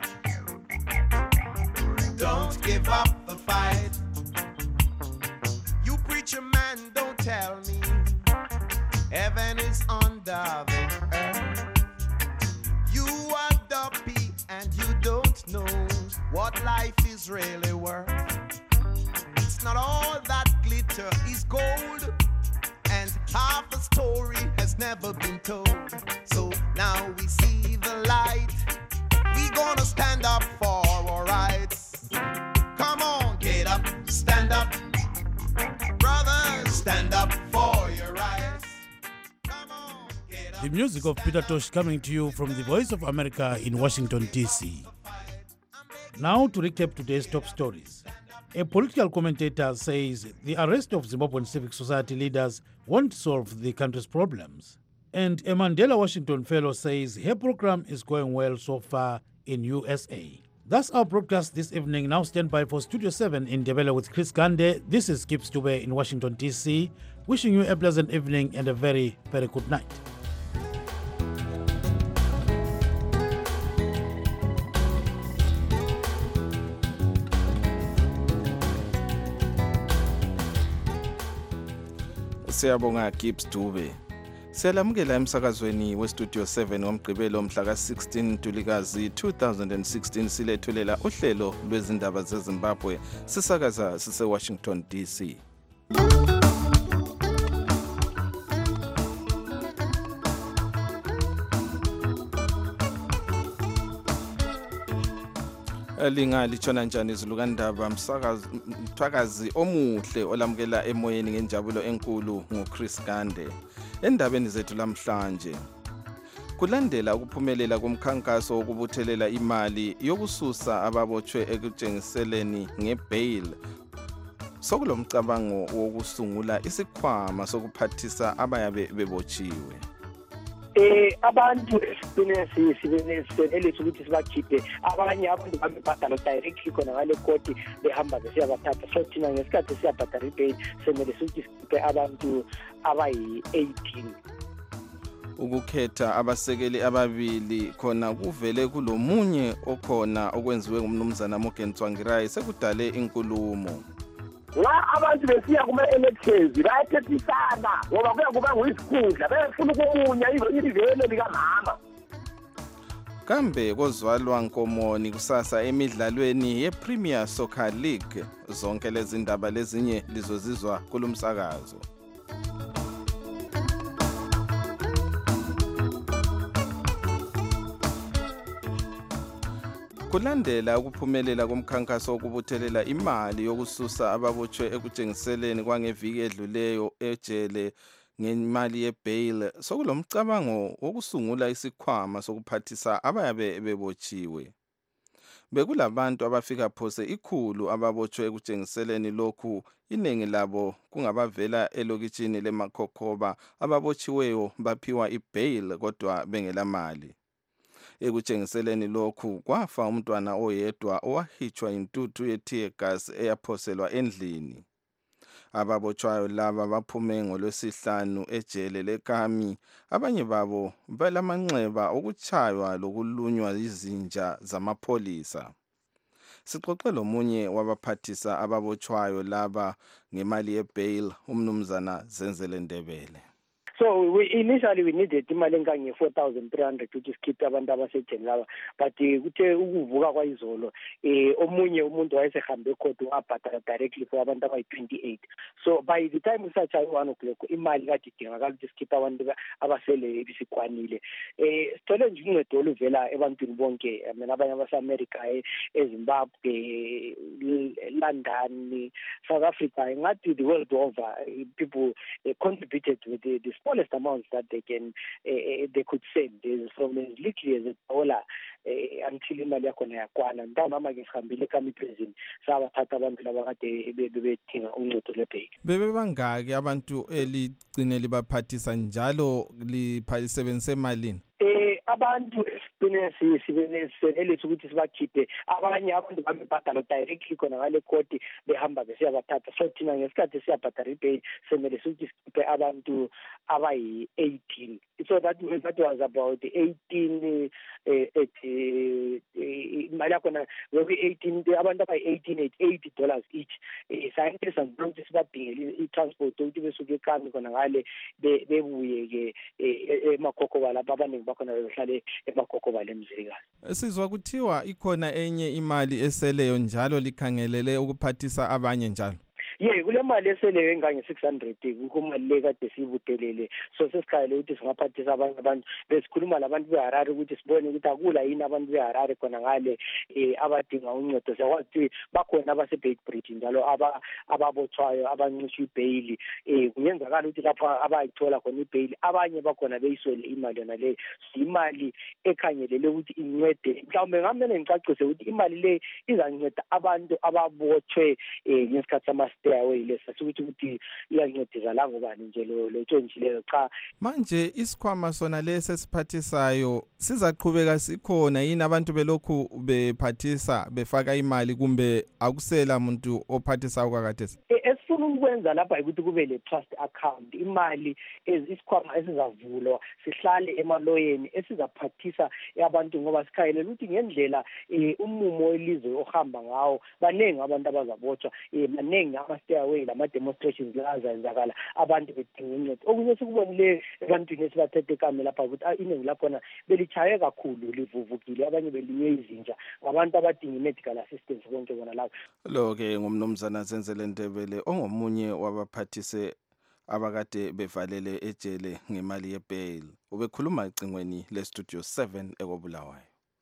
Don't give up the fight. You preacher man, don't tell me heaven is under the earth. You are dopey and you don't know what life is really worth. It's not all that glitter is gold, and half a story has never been told. So now we see the light. We gonna stand up for our rights. Come on, get up, stand up. Brothers, stand up for your rights. The music of Peter Tosh coming to you from the Voice of America in Washington, D C. Now to recap today's top stories. A political commentator says the arrest of Zimbabwean civic society leaders won't solve the country's problems. And a Mandela Washington fellow says her program is going well so far in U S A. That's our broadcast this evening. Now stand by for Studio seven in Ndebele with Chris Gande. This is Skip Stube in Washington, D C, wishing you a pleasant evening and a very, very good night. Siyabonga Gibbs Dube. Siyalamukela emsakazweni westudio seven ngomgqibelo mhla ka sixteen Ntulikazi two thousand sixteen silethulela uhlelo lwezindaba zeZimbabwe sisakaza sise Washington D C. Linga lichona njani izulu kandaba msakazi mthakazi omuhle olamukela emoyeni ngenjabulo enkulu nguChris Gande. Endabeni zethu lamhlanje kulandela ukuphumelela komkhankaso wokubuthelela imali yokususa ababotshwe ekutshengiseleni ngebail, sokulomcabango wokusungula isikhwama sokuphathisa abayabe bebotshiwe. Eh abantu esibinesi sibinesi elithi ukuthi sibakhiphe abanye abantu babebhadala directly khona ngale court behamba besiyabathatha, so thina ngesikhathi siyabhadala ibail semele sithi sikhiphe abantu abayi eighteen. Ukukhetha abasekeli ababili khona kuvele kulomunye okhona okwenziwe ngumnumzana Morgan Tsvangirai sekudale inkulumo. La abantu besiya kuma elections bayathethisana ngoba kuya kuba nguyisikhundla befuna ukumunya ilivele likamama. Kambe kozwalwa Nkomoni kusasa emidlalweni yePremier Soccer League, zonke lezi ndaba lezinye lizozizwa kulumsakazo. Kulandela ukuphumelela komkhankaso wokubuthelela imali yokususa ababotshwe ekutshengiseleni kwangeviki edluleyo ejele ngemali yebail, sokulomcabango wokusungula isikhwama sokuphathisa abayabe bebotshiwe. Bekulabantu abafika phose ikhulu ababotshwe ekutshengiseleni lokhu, iningi labo kungabavela elokitshini leMakhokoba ababotshiweyo baphiwa ibail kodwa bengela mali. Ekutshengiseleni lokhu kwafa umntwana oyedwa owahitshwa intuthu ye-tear gas eyaphoselwa endlini. Ababotshwayo laba baphume ngolwesihlanu ejele leKami, abanye babo belamanxeba okuchaywa lokulunywa izinja zamapholisa. Sixoxe lomunye wabaphathisa ababotshwayo laba ngemali yebail, umnumzana Zenzele Ndebele. So we initially we needed imali engange four thousand three hundred ukuthi sikhiphe abantu abasejele laba, but kuthe ukuvuka kwayizolo eh omunye umuntu wayesehambe court wabhadala directly for abantu abayi twenty-eight. So by the time usacha one o'clock imali kade idingakala ukuthi sikhiphe abantu abasele ibisikwanile. Eh sithole nje uncedo oluvela ebantwini bonke, mina abanye abase-America, eZimbabwe, London, South Africa, ngathi the world over, people uh, contributed with the, the smallest amounts that they can uh, they could send. There's from as little as a dollar uh, until imali yakhona yakwana. Ntambama ke sihambile eKami prison sabathatha abantu laba kade bebethinga uncedo lwebheki. Bebe bangaki abantu eligcine libaphathisa njalo liphalisebenzise emalini? Eh abantu esibinesi sibinesi elithi ukuthi sibakhiphe abanye abantu babebhadala directly khona ngale court behamba besiyabathatha, so thina ngesikhathi siyabhadala ibail semele sithi sikhiphe abantu abayi eighteen. So that that was about eighteen eh imali yakhona we eighteen abantu abayi eighteen at eighty dollars each. Eh scientists and doctors babhekile i-transport ukuthi besuke eKami khona ngale bebuye ke eMakhokoba lapha abaningi bakhona behlale eMakhokoba lemzilikazi. Sizwa kuthiwa ikhona enye imali eseleyo njalo likhangelele ukuphathisa abanye njalo. Yeah, kule mali eseleyo engange-six hundred kumali le kade siyibudelele so sesikhayele ukuthi singaphathisa abanye abantu besikhuluma labantu beharare ukuthi sibone ukuthi akula yini abantu beharare khona ngale um abadinga uncedo siyakwazi ukuthi bakhona abase-Beitbridge njalo ababotshwayo abancishwa ibheyili um kungenzakala ukuthi lapha abayithola khona ibheyili abanye bakhona beyiswele imali yona leyo imali ekhangelele ukuthi incede mhlawumbe ngamele ngicacise ukuthi imali le izanceda abantu ababotshwe um ngesikhathi sama-stayaway lesi asikuthi ukuthi iyancedisa la ngobani nje lo tshontshileyo cha manje isikhwama sona lesi esiphathisayo sizaqhubeka sikhona yini abantu belokhu bephathisa befaka imali kumbe akusela muntu ophathisayo kwakhathesi esifuna ukwenza lapha ukuthi kube le trust account imali isikhwama esizavulwa sihlale emaloyeni esizaphathisa abantu ngoba sikhayelela ukuthi ngendlela umumo welizwe ohamba ngawo baningi abantu abazabotshwa baningi ama-stayaway lama-demonstrations lazayenzakala abantu bedinga uncedo okunye sikubonile ebantwini esibathethe ekame lapha ukuthi iningi lakhona belichaye kakhulu livuvukile abanye belinywe izinja ngabantu abadinga i-medical assistance konke bona lapho lo-ke ngumnumzana Zenzele Ndebele ongomunye wabaphathise abakade bevalele ejele ngemali yebail ubekhuluma ecingweni le-Studio seven ekobulawayo.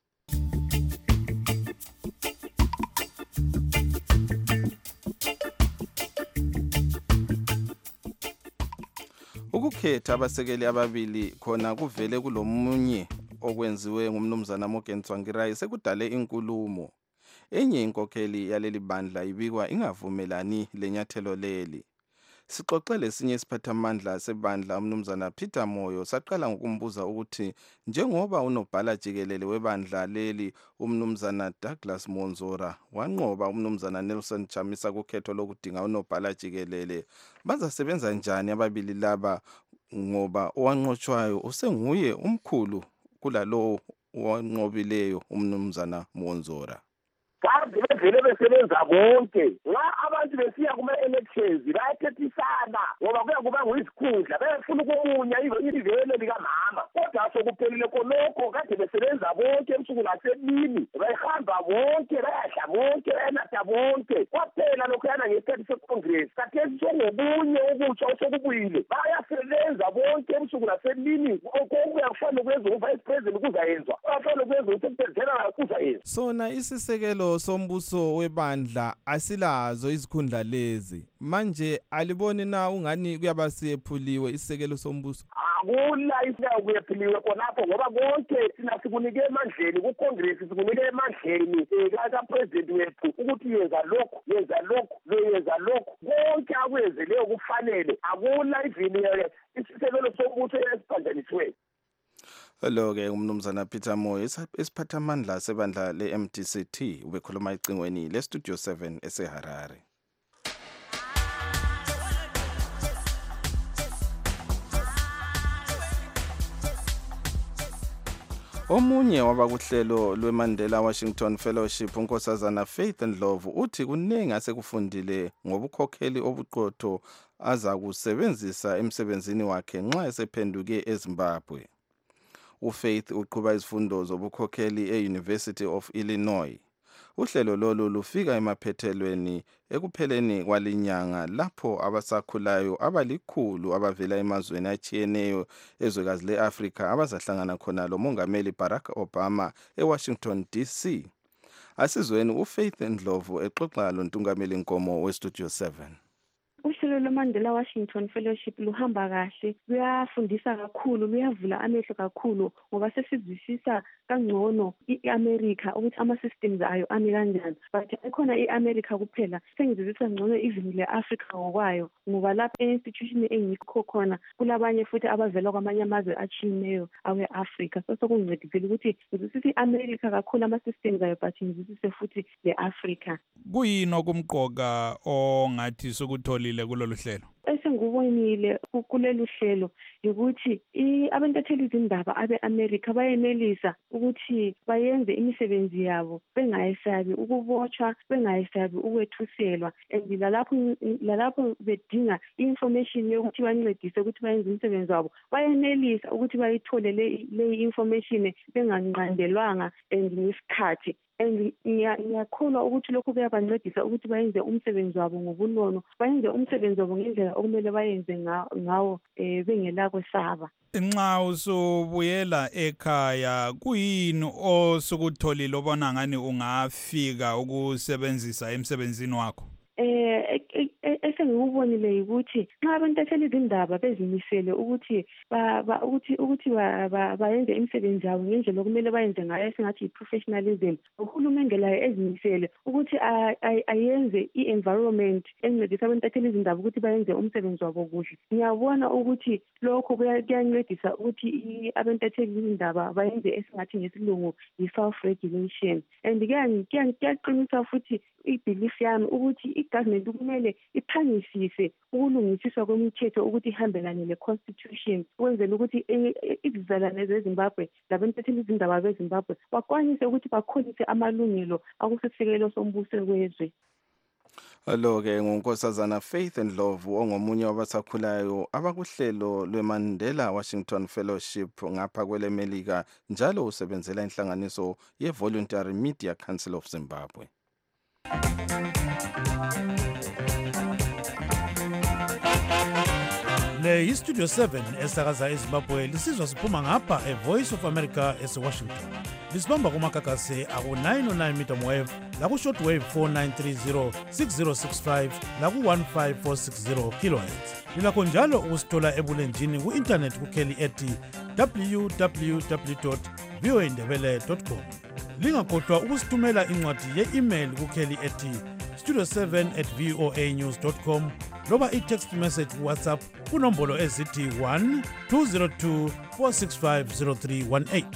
Ukukhetha abasekeli ababili khona kuvele kulomunye okwenziwe ngumnumzana Morgan Tsvangirai sekudale inkulumo. Enye inkokheli yaleli bandla ibikwa ingavumelani lenyathelo leli. Sixoxele sinye isiphathamandla sebandla umnumzana Peter Moyo saqala ngokumbuza ukuthi njengoba unobhala jikelele webandla leli umnumzana Douglas Monzora wanqoba umnumzana Nelson Chamisa kukhetho lokudinga unobhala jikelele bazasebenza njani ababili laba ngoba owanqotshwayo usenguye umkhulu kulalo owanqobileyo umnumzana Monzora. Kanti bevele besebenza bonke la abantu besiya kuma-elections bayathethisana ngoba kuya kuba nguyisikhundla befuna ukumunya ilivele likamama kodwa sokuphelile khonokho kade besebenza bonke ebusuku lasemini bayihamba bonke bayadla bonke bayanatha bonke kwaphela lokhuyana ngesikhathi secongress kathesi sokubunye ukutsha osokubuyile bayasebenza bonke ebusuku lasemini okuya kufana nokwenza uvice president kuzayenzwa kufana nokwenza usekretary general kuzayenzwa sona isisekelo sombuso webandla asilazo izikhundla lezi manje aliboni na ungani kuyaba siyephuliwe isisekelo sombuso akula isiyayo kuyephuliwe khonapho ngoba konke sina sikunike emandleni kucongress sikunike emandleni ka-president wethu ukuthi yenza lokhu yenza lokhu loyenza lokhu konke akwenzeleyo kufanele akula ivini isisekelo sombuso esiphanjanisiweyo. Lo-ke umnumzana Peter Moyo isiphathamandla sebandla le-M D C T ubekhuluma ecingweni le-Studio seven eseHarare. Omunye wabakuhlelo lweMandela Washington Fellowship unkosazana Faith Ndlovu uthi kuningi asekufundile ngobukhokheli obuqotho aza kusebenzisa emsebenzini wakhe nxa esephenduke eZimbabwe. uFaith uqhuba izifundo zobukhokheli e-University of Illinois. Uhlelo lolu lufika emaphethelweni ekupheleni kwalinyanga lapho abasakhulayo abalikhulu abavela emazweni atshiyeneyo ezwekazi le-Afrika abazahlangana khona lomongameli Barack Obama eWashington D C. Asizweni uFaith Ndlovu exoxa lontungameli Nkomo weStudio seven. Uhlelo lweMandela Washington Fellowship luhamba kahle, luyafundisa kakhulu, luyavula amehlo kakhulu ngoba sesizwisisa kangcono iAmerica ukuthi ama-systems ayo ame kanjani. But ekhona iAmerica kuphela, sengizwisisa ngcono even le-Africa ngokwayo ngoba lapha e-institution engikho khona kulabanye futhi abavela kwamanye amazwe atshiyeneyo awe-Africa. So sokungincedisile ukuthi ngizwisise iAmerica kakhulu ama-systems ayo but ngizwisise futhi le-Africa. Kuyini okumqoka ongathi sokutholile kulolu hlelo? Esengubonile kulolu hlelo ukuthi abentatheli izindaba abe-America bayenelisa ukuthi bayenze imisebenzi yabo bengayesabi ukubotshwa, bengayesabi ukwethuselwa, and lalapho lalapho bedinga information yokuthi bancedise ukuthi bayenze imisebenzi wabo bayenelisa ukuthi bayithole le information benganqandelwanga and ngesikhathi. and ngiyakholwa ukuthi lokhu kuyabancedisa ukuthi bayenze umsebenzi wabo ngobunono, bayenze umsebenzi wabo ngendlela okumele bayenze ngawo um bengela kwesaba. Nxa usubuyela ekhaya kuyini osukutholile obona ngani ungafika ukusebenzisa emsebenzini wakho? Eh esengikubonile ukuthi nxa abantu athela izindaba bezimisele ukuthi ukuthi ukuthi bayenze imisebenzi yabo ngendlela okumele bayenze ngayo esingathi yi-professionalism, uhulumende laye ezimisele ukuthi ayenze i-environment encedisa abantu athela izindaba ukuthi bayenze umsebenzi wabo kuhle. Ngiyabona ukuthi lokho kuyancedisa ukuthi abantu athela izindaba bayenze esingathi ngesilungu yi-self-regulation, and kuyaqinisa futhi i-belief yami ukuthi i-government kumele iphangisise ukulungisiswa kwemithetho ukuthi ihambelane le-constitution ukwenzela ukuthi izizalwane zeZimbabwe labantu abathela izindaba beZimbabwe bakwanise ukuthi bakholise amalungelo akusisekelo sombuso wezwe. Lo-ke ngunkosazana Faith Ndlovu ongomunye wabasakhulayo abakuhlelo lwe-Mandela Washington Fellowship ngapha kwelemelika, njalo usebenzela inhlanganiso ye-Voluntary Media Council of Zimbabwe. Le iStudio seven esakaza eZimbabwe lisizwa siphuma ngapha eVoice of America eseWashington. Lisibamba kumakakase aku nine oh nine meter wave laku shortwave four nine three zero six zero six five laku one five four six zero kilohertz. Lilakho njalo ukusithola ebulenjini ku-internet kukheli ethi w w w dot voa ndebele dot com. Lingakhohlwa ukusithumela incwadi ye-email kukheli ethi studio seven at voa news dot com loba i-text message ku-WhatsApp kunombolo ezithi one two zero two four six five zero three one eight.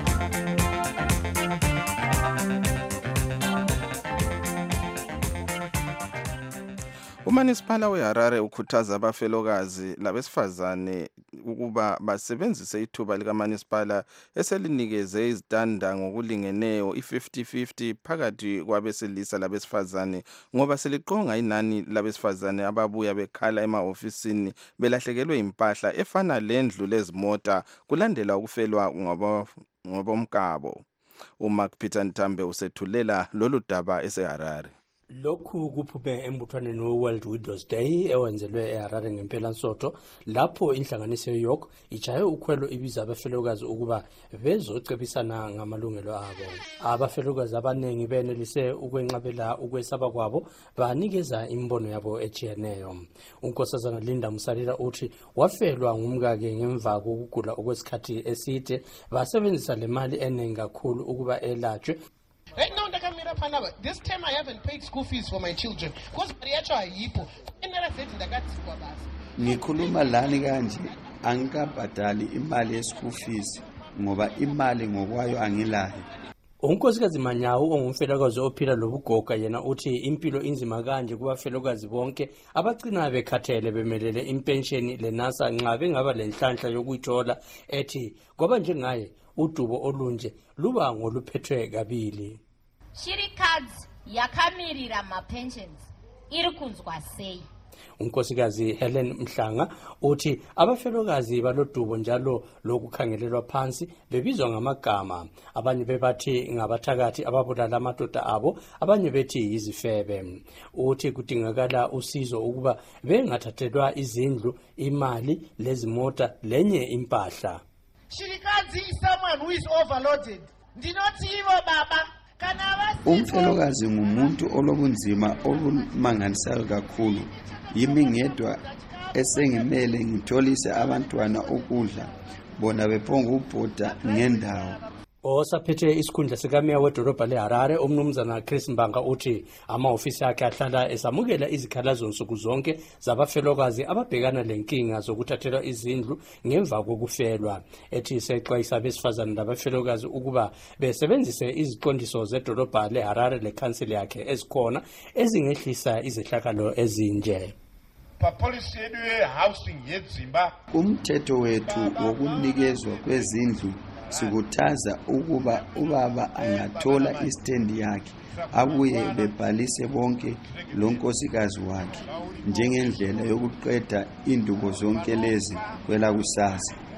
Umanisipala weHarare ukhuthaza abafelokazi labesifazane ukuba basebenzise ithuba likaManisipala eselinikeze izitanda ngokulingeneyo i-fifty fifty phakathi kwabesilisa labesifazane ngoba seliqonga inani labesifazane ababuya bekhala ema-ofisini belahlekelwe impahla efana lendlu lezimota kulandela ukufelwa ngobomkabo. uMark Peter Ntambe usethulela lolu daba eseHarare. Lokhu kuphume embuthwaneni we-World Widows Day ewenzelwe eHarare ngempelasonto, lapho inhlanganiso yeYork ijaye ukhwelo ibiza abafelokazi ukuba bezocebisana ngamalungelo abo. Abafelokazi abaningi benelise ukwenqabela ukwesaba kwabo banikeza imbono yabo ejiyeneyo. Unkosazana Linda Musalila uthi wafelwa ngumkake ngemva kokugula okwesikhathi eside, basebenzisa le mali eningi kakhulu ukuba elatshwe. Right now, this time I haven't paid school fees for my children because ngikhuluma lani kanje angikabhadali imali ye-school fees ngoba imali ngokwayo angilayo. Unkosikazi Manyawu ongumfelokazi ophila lobugoga yena uthi impilo inzima kanje kubafelokazi bonke abagcina bekhathele bemelele impensheni lenasa nxa bengaba lenhlanhla yokuyithola, ethi ngoba njengaye udubo olunje luba ngoluphethwe kabili. Shirikadzi yakamirira ma-pensions iri kunzwa sei? Unkosikazi Helen Mhlanga uthi abafelokazi balodubo njalo lokukhangelelwa phansi bebizwa ngamagama, abanye bebathi ngabathakathi ababulala amadoda abo, abanye bethi yizifebe. Uthi kudingakala usizo ukuba bengathathelwa izindlu, imali, lezimota lenye impahla. Shirikadzi is someone who is overloaded. Ndinotivo baba. Umfelokazi ngumuntu olobunzima obumangalisayo kakhulu. Yimi ngedwa esengimele ngitholise abantwana ukudla, bona bephonga ubhoda ngendawo. Osaphethe isikhundla sikameya wedolobha leHarare umnumzana Chris Mbanga uthi ama-ofisi akhe ahlala esamukela izikhalazo nsuku zonke zabafelokazi ababhekana lenkinga zokuthathelwa izindlu ngemva kokufelwa. Ethi sexwayisa abesifazane labafelokazi ukuba besebenzise iziqondiso zedolobha leHarare lekhansili yakhe ezikhona ezingehlisa izehlakalo ezinje. Policy yedu ye-housing yeZimba, umthetho wethu wokunikezwa kwezindlu sikuthaza ukuba ubaba angathola istendi yakhe abuye bebhalise bonke lo nkosikazi wakhe njengendlela yokuqeda indubo zonke lezi kwela kusasa.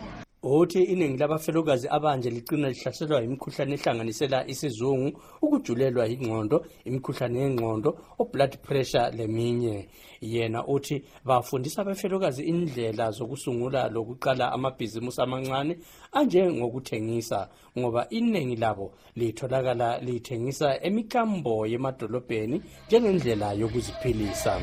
uthi iningi labafelokazi abanje liqina lihlaselwa imikhuhlane ehlanganisela isizungu, ukujulelwa ingqondo, imikhuhlane yengqondo, blood pressure leminye. Yena uthi bafundisa abafelokazi indlela zokusungula lokuqala amabhizimusi amancane anje ngokuthengisa, ngoba iningi labo litholakala lithengisa emikambo yemadolobheni njengendlela yokuziphilisa.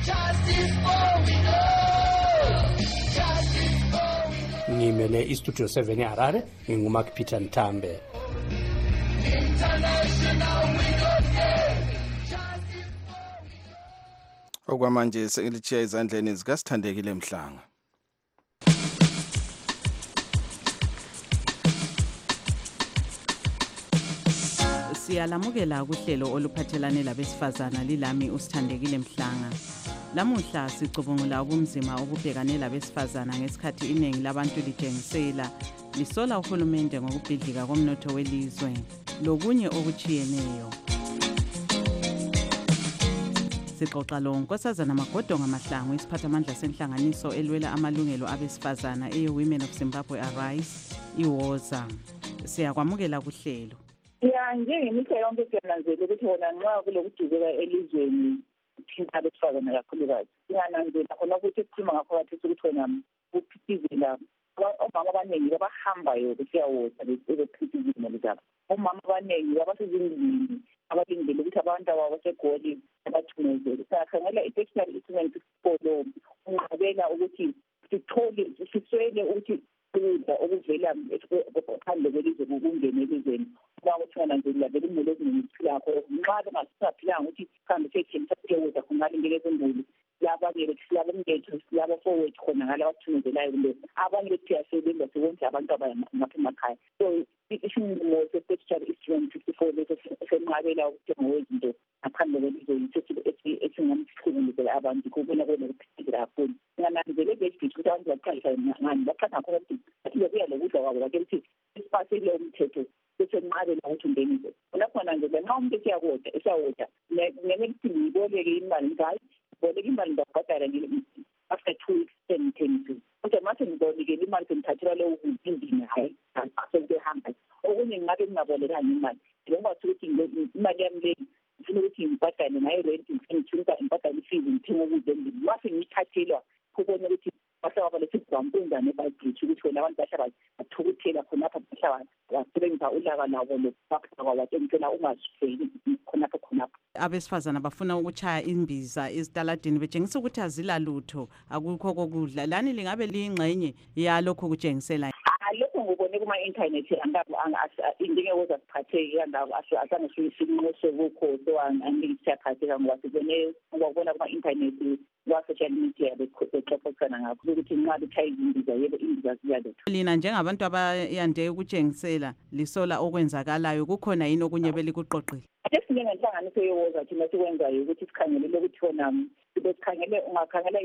Ngimele istudio seven eHarare, nginguMark Peter Ntambe. Okwamanje sekilichiya izandleni zikaSithandekile Mhlanga. Siyalamukela kuhlelo oluphathelane labesifazana lilami uSithandekile Mhlanga. Lamuhla sicubungula ubumzima obubhekane labesifazana ngesikhathi iningi labantu lithengisela lisola uhulumende ngokubhidlika komnotho welizwe lokunye okuchiyeneyo. Sixoxa lo Nkosazana Magodonga Mahlangu, isiphathamandla senhlanganiso elwela amalungelo abesifazana eyeWomen of Zimbabwe Arise, iWoza. Siyakwamukela kuhlelo. Ya, njengemihla yonke siyananzela ukuthi wona nxa kulokudubeka elizweni thina abesifazane kakhulukazi siyananzela khona ukuthi sikhuluma ngakho kathi ukuthi wena ukuphithizela omama abaningi abahambayo besiyawoza bephithizela lezabo. Omama abaningi abasezindlini abalindele ukuthi abantu abo basegoli abathumezele. Siyakhangela i-personal instrument sikolo unqabela ukuthi sithole siswele ukuthi ukudla okuvela phandle kwelizwe kungene elizweni. Uma ukuthi ngananzelela vele imuli eziningi ziphilakho nxa bengasaphilanga ukuthi sihambe siyethengisa siyowoza khonale ngelezembuli labanye bethi silabo mngetho silabo forward khona ngala abathumezelayo kumbe abanye bethi siyasebenza sikwenza abantu abangapha emakhaya. So isinqumo se-statutory instrument fifty-four leso senqabela ukuthenga wezinto ngaphandle kwelizwe esingamsikhulumezela abantu kubona kwenokuphithizela kakhulu. Ngananzele bethi ukuthi abantu baqalisa ngani baqala khona ukuthi bathi lokudla kwabo bakhe ukuthi isipasile umthetho sesenqabela ukuthi ungenise. Lapho ngananzela nxa umuntu esiyakoda esiyawoda ngemele ukuthi ngiboleke imali ngayo boleka imali ngabhadala after two weeks senithengisi. Kodwa mase ngibonikele imali sengithathela leyo endini hayi sengihamba. Okunye ngabe ngingabolekanga imali njengoba ukuthi imali yami leyi ngifuna ukuthi ngibhadale ngayo rent ngithunga ngibhadale fees ngithenga ukudla endlini. Mase ngithathelwa kubona ukuthi bahlaba lesibhamu kwenzane ebhayibheli ukuthi wena abantu bahlaba bathukuthela khonapha bahlaba basebenzisa ulaka labo lokuphathwa kwabantshela ungazifeli khonapha khonapha. Abesifazana bafuna ukuchaya imbiza ezitaladini betshengisa ukuthi azila lutho akukho kokudla. Lani lingabe liyingxenye yalokho kutshengisela? Lokho ngubone kuma-internet angabe indingewoza siphatheke kandawo asange sinqumo sekukho so angeke siyaphatheka ngoba sibone ukubona kuma-internet kwa-social media bexoxisana ngakho ukuthi nxa bechaye imbiza yebo imbiza ziyalutho. Lina njengabantu abayande ukutshengisela lisola okwenzakalayo kukhona yini okunye belikuqoqile? Esinye ngenhlanganiso yewoza thina sikwenzayo ukuthi sikhangelele ukuthi wona sikhangele ungakhangela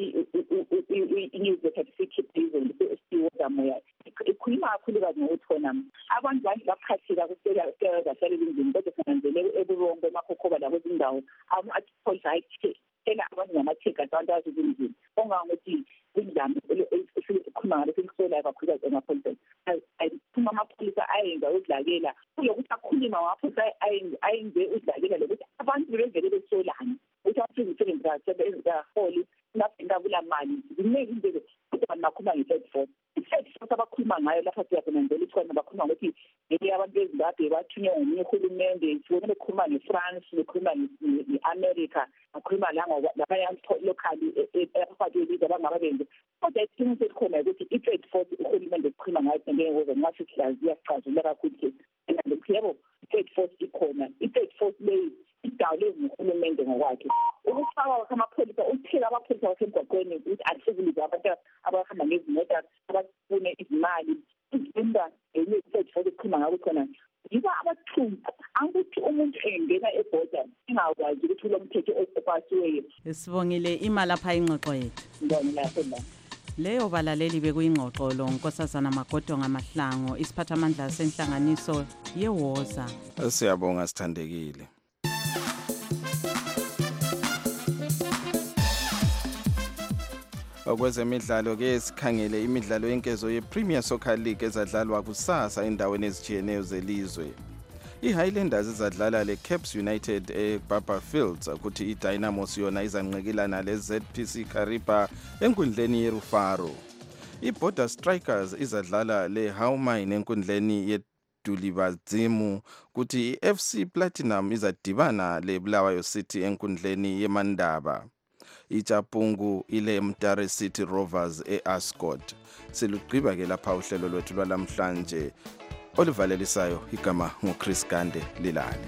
i-newsletter sikhiphe izinto esiwoza moya ikhuluma kakhulukazi ngokuthi khona abantu banje baphatheka kusela zahlala endlini kodwa sinanzele eburongo emakhokhoba lakwezindawo ama-articles ayithela abantu ngamatheka abantu azizindlini ongangokuthi indlame esikhuluma ngalo sikusolayo kakhulukazi emapholiseni ayiphuma amapholisa ayenza udlakela kulokuthi akhuluma ngaphosa ayenze udlakela lokuthi abantu bevele besolana ukuthi abasebenzi basebenzaholi nakula mali ziningi izinto kodwa nakhuluma nge-third force i-third force abakhuluma ngayo lapha siyakunanzela ukuthi khona bakhuluma ngokuthi yeke abantu bezimbabwe bathunywe ngomunye uhulumende sibone bekhuluma nge-France bekhuluma nge-America bakhuluma la ngabanye lokhali abafake ilizwe abangababenzi kodwa iqiniso elikhona ukuthi i-third force uhulumende ekhuluma ngayo njengewoza nxa sithi ziyasicazula kakhulu ke ukuthi yebo i-third force ikhona i-third force leyi idalwe nguhulumende ngokwakhe ukufaka kwamapholisa uthela amapholisa wasemgwaqweni ukuthi asivilize abantu abahamba ngezimota abafune izimali izimba enye i-third force ekhuluma ngakho khona yiba abathumba angukuthi umuntu engena ebhoda ingakwazi ukuthi lo mthetho opasiweyo. Sibongile imali apha ingxoxo yethu. Ngibonile lapho la. Leyo balaleli bekuyingxoxo lo Nkosazana Magodonga Mahlangu, isiphathamandla senhlanganiso yeWoza. Siyabonga Sithandekile. Kwezemidlalo ke sikhangele imidlalo yenkezo ye-Premier Soccer League ezadlalwa kusasa endaweni ezitshiyeneyo zelizwe. I-Highlanders izadlala le-Caps United e-Baba Fields, kuthi i-Dynamos yona izanqikilana le-Z P C Kariba enkundleni ye-Rufaro. I-Border Strikers izadlala le-Howmine enkundleni ye-Dulibadzimu, kuthi i-F C Platinum izadibana le-Bulawayo City enkundleni ye-Mandaba. iJapungu ile Mtare City Rovers e-Ascot. Silugqiba ke lapha uhlelo lwethu lwalamhlanje olivalelisayo igama nguChris Gande Lilali.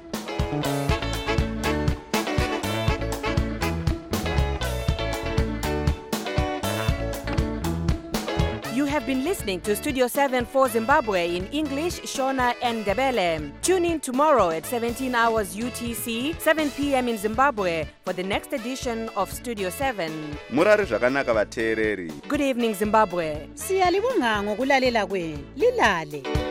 You have been listening to Studio seven for Zimbabwe in English, Shona and Ndebele. Tune in tomorrow at seventeen hours U T C, seven p m in Zimbabwe for the next edition of Studio seven. Murari zvakanaka vateereri. Good evening, Zimbabwe. Siyalibonga ngokulalela kwenu. Lilale.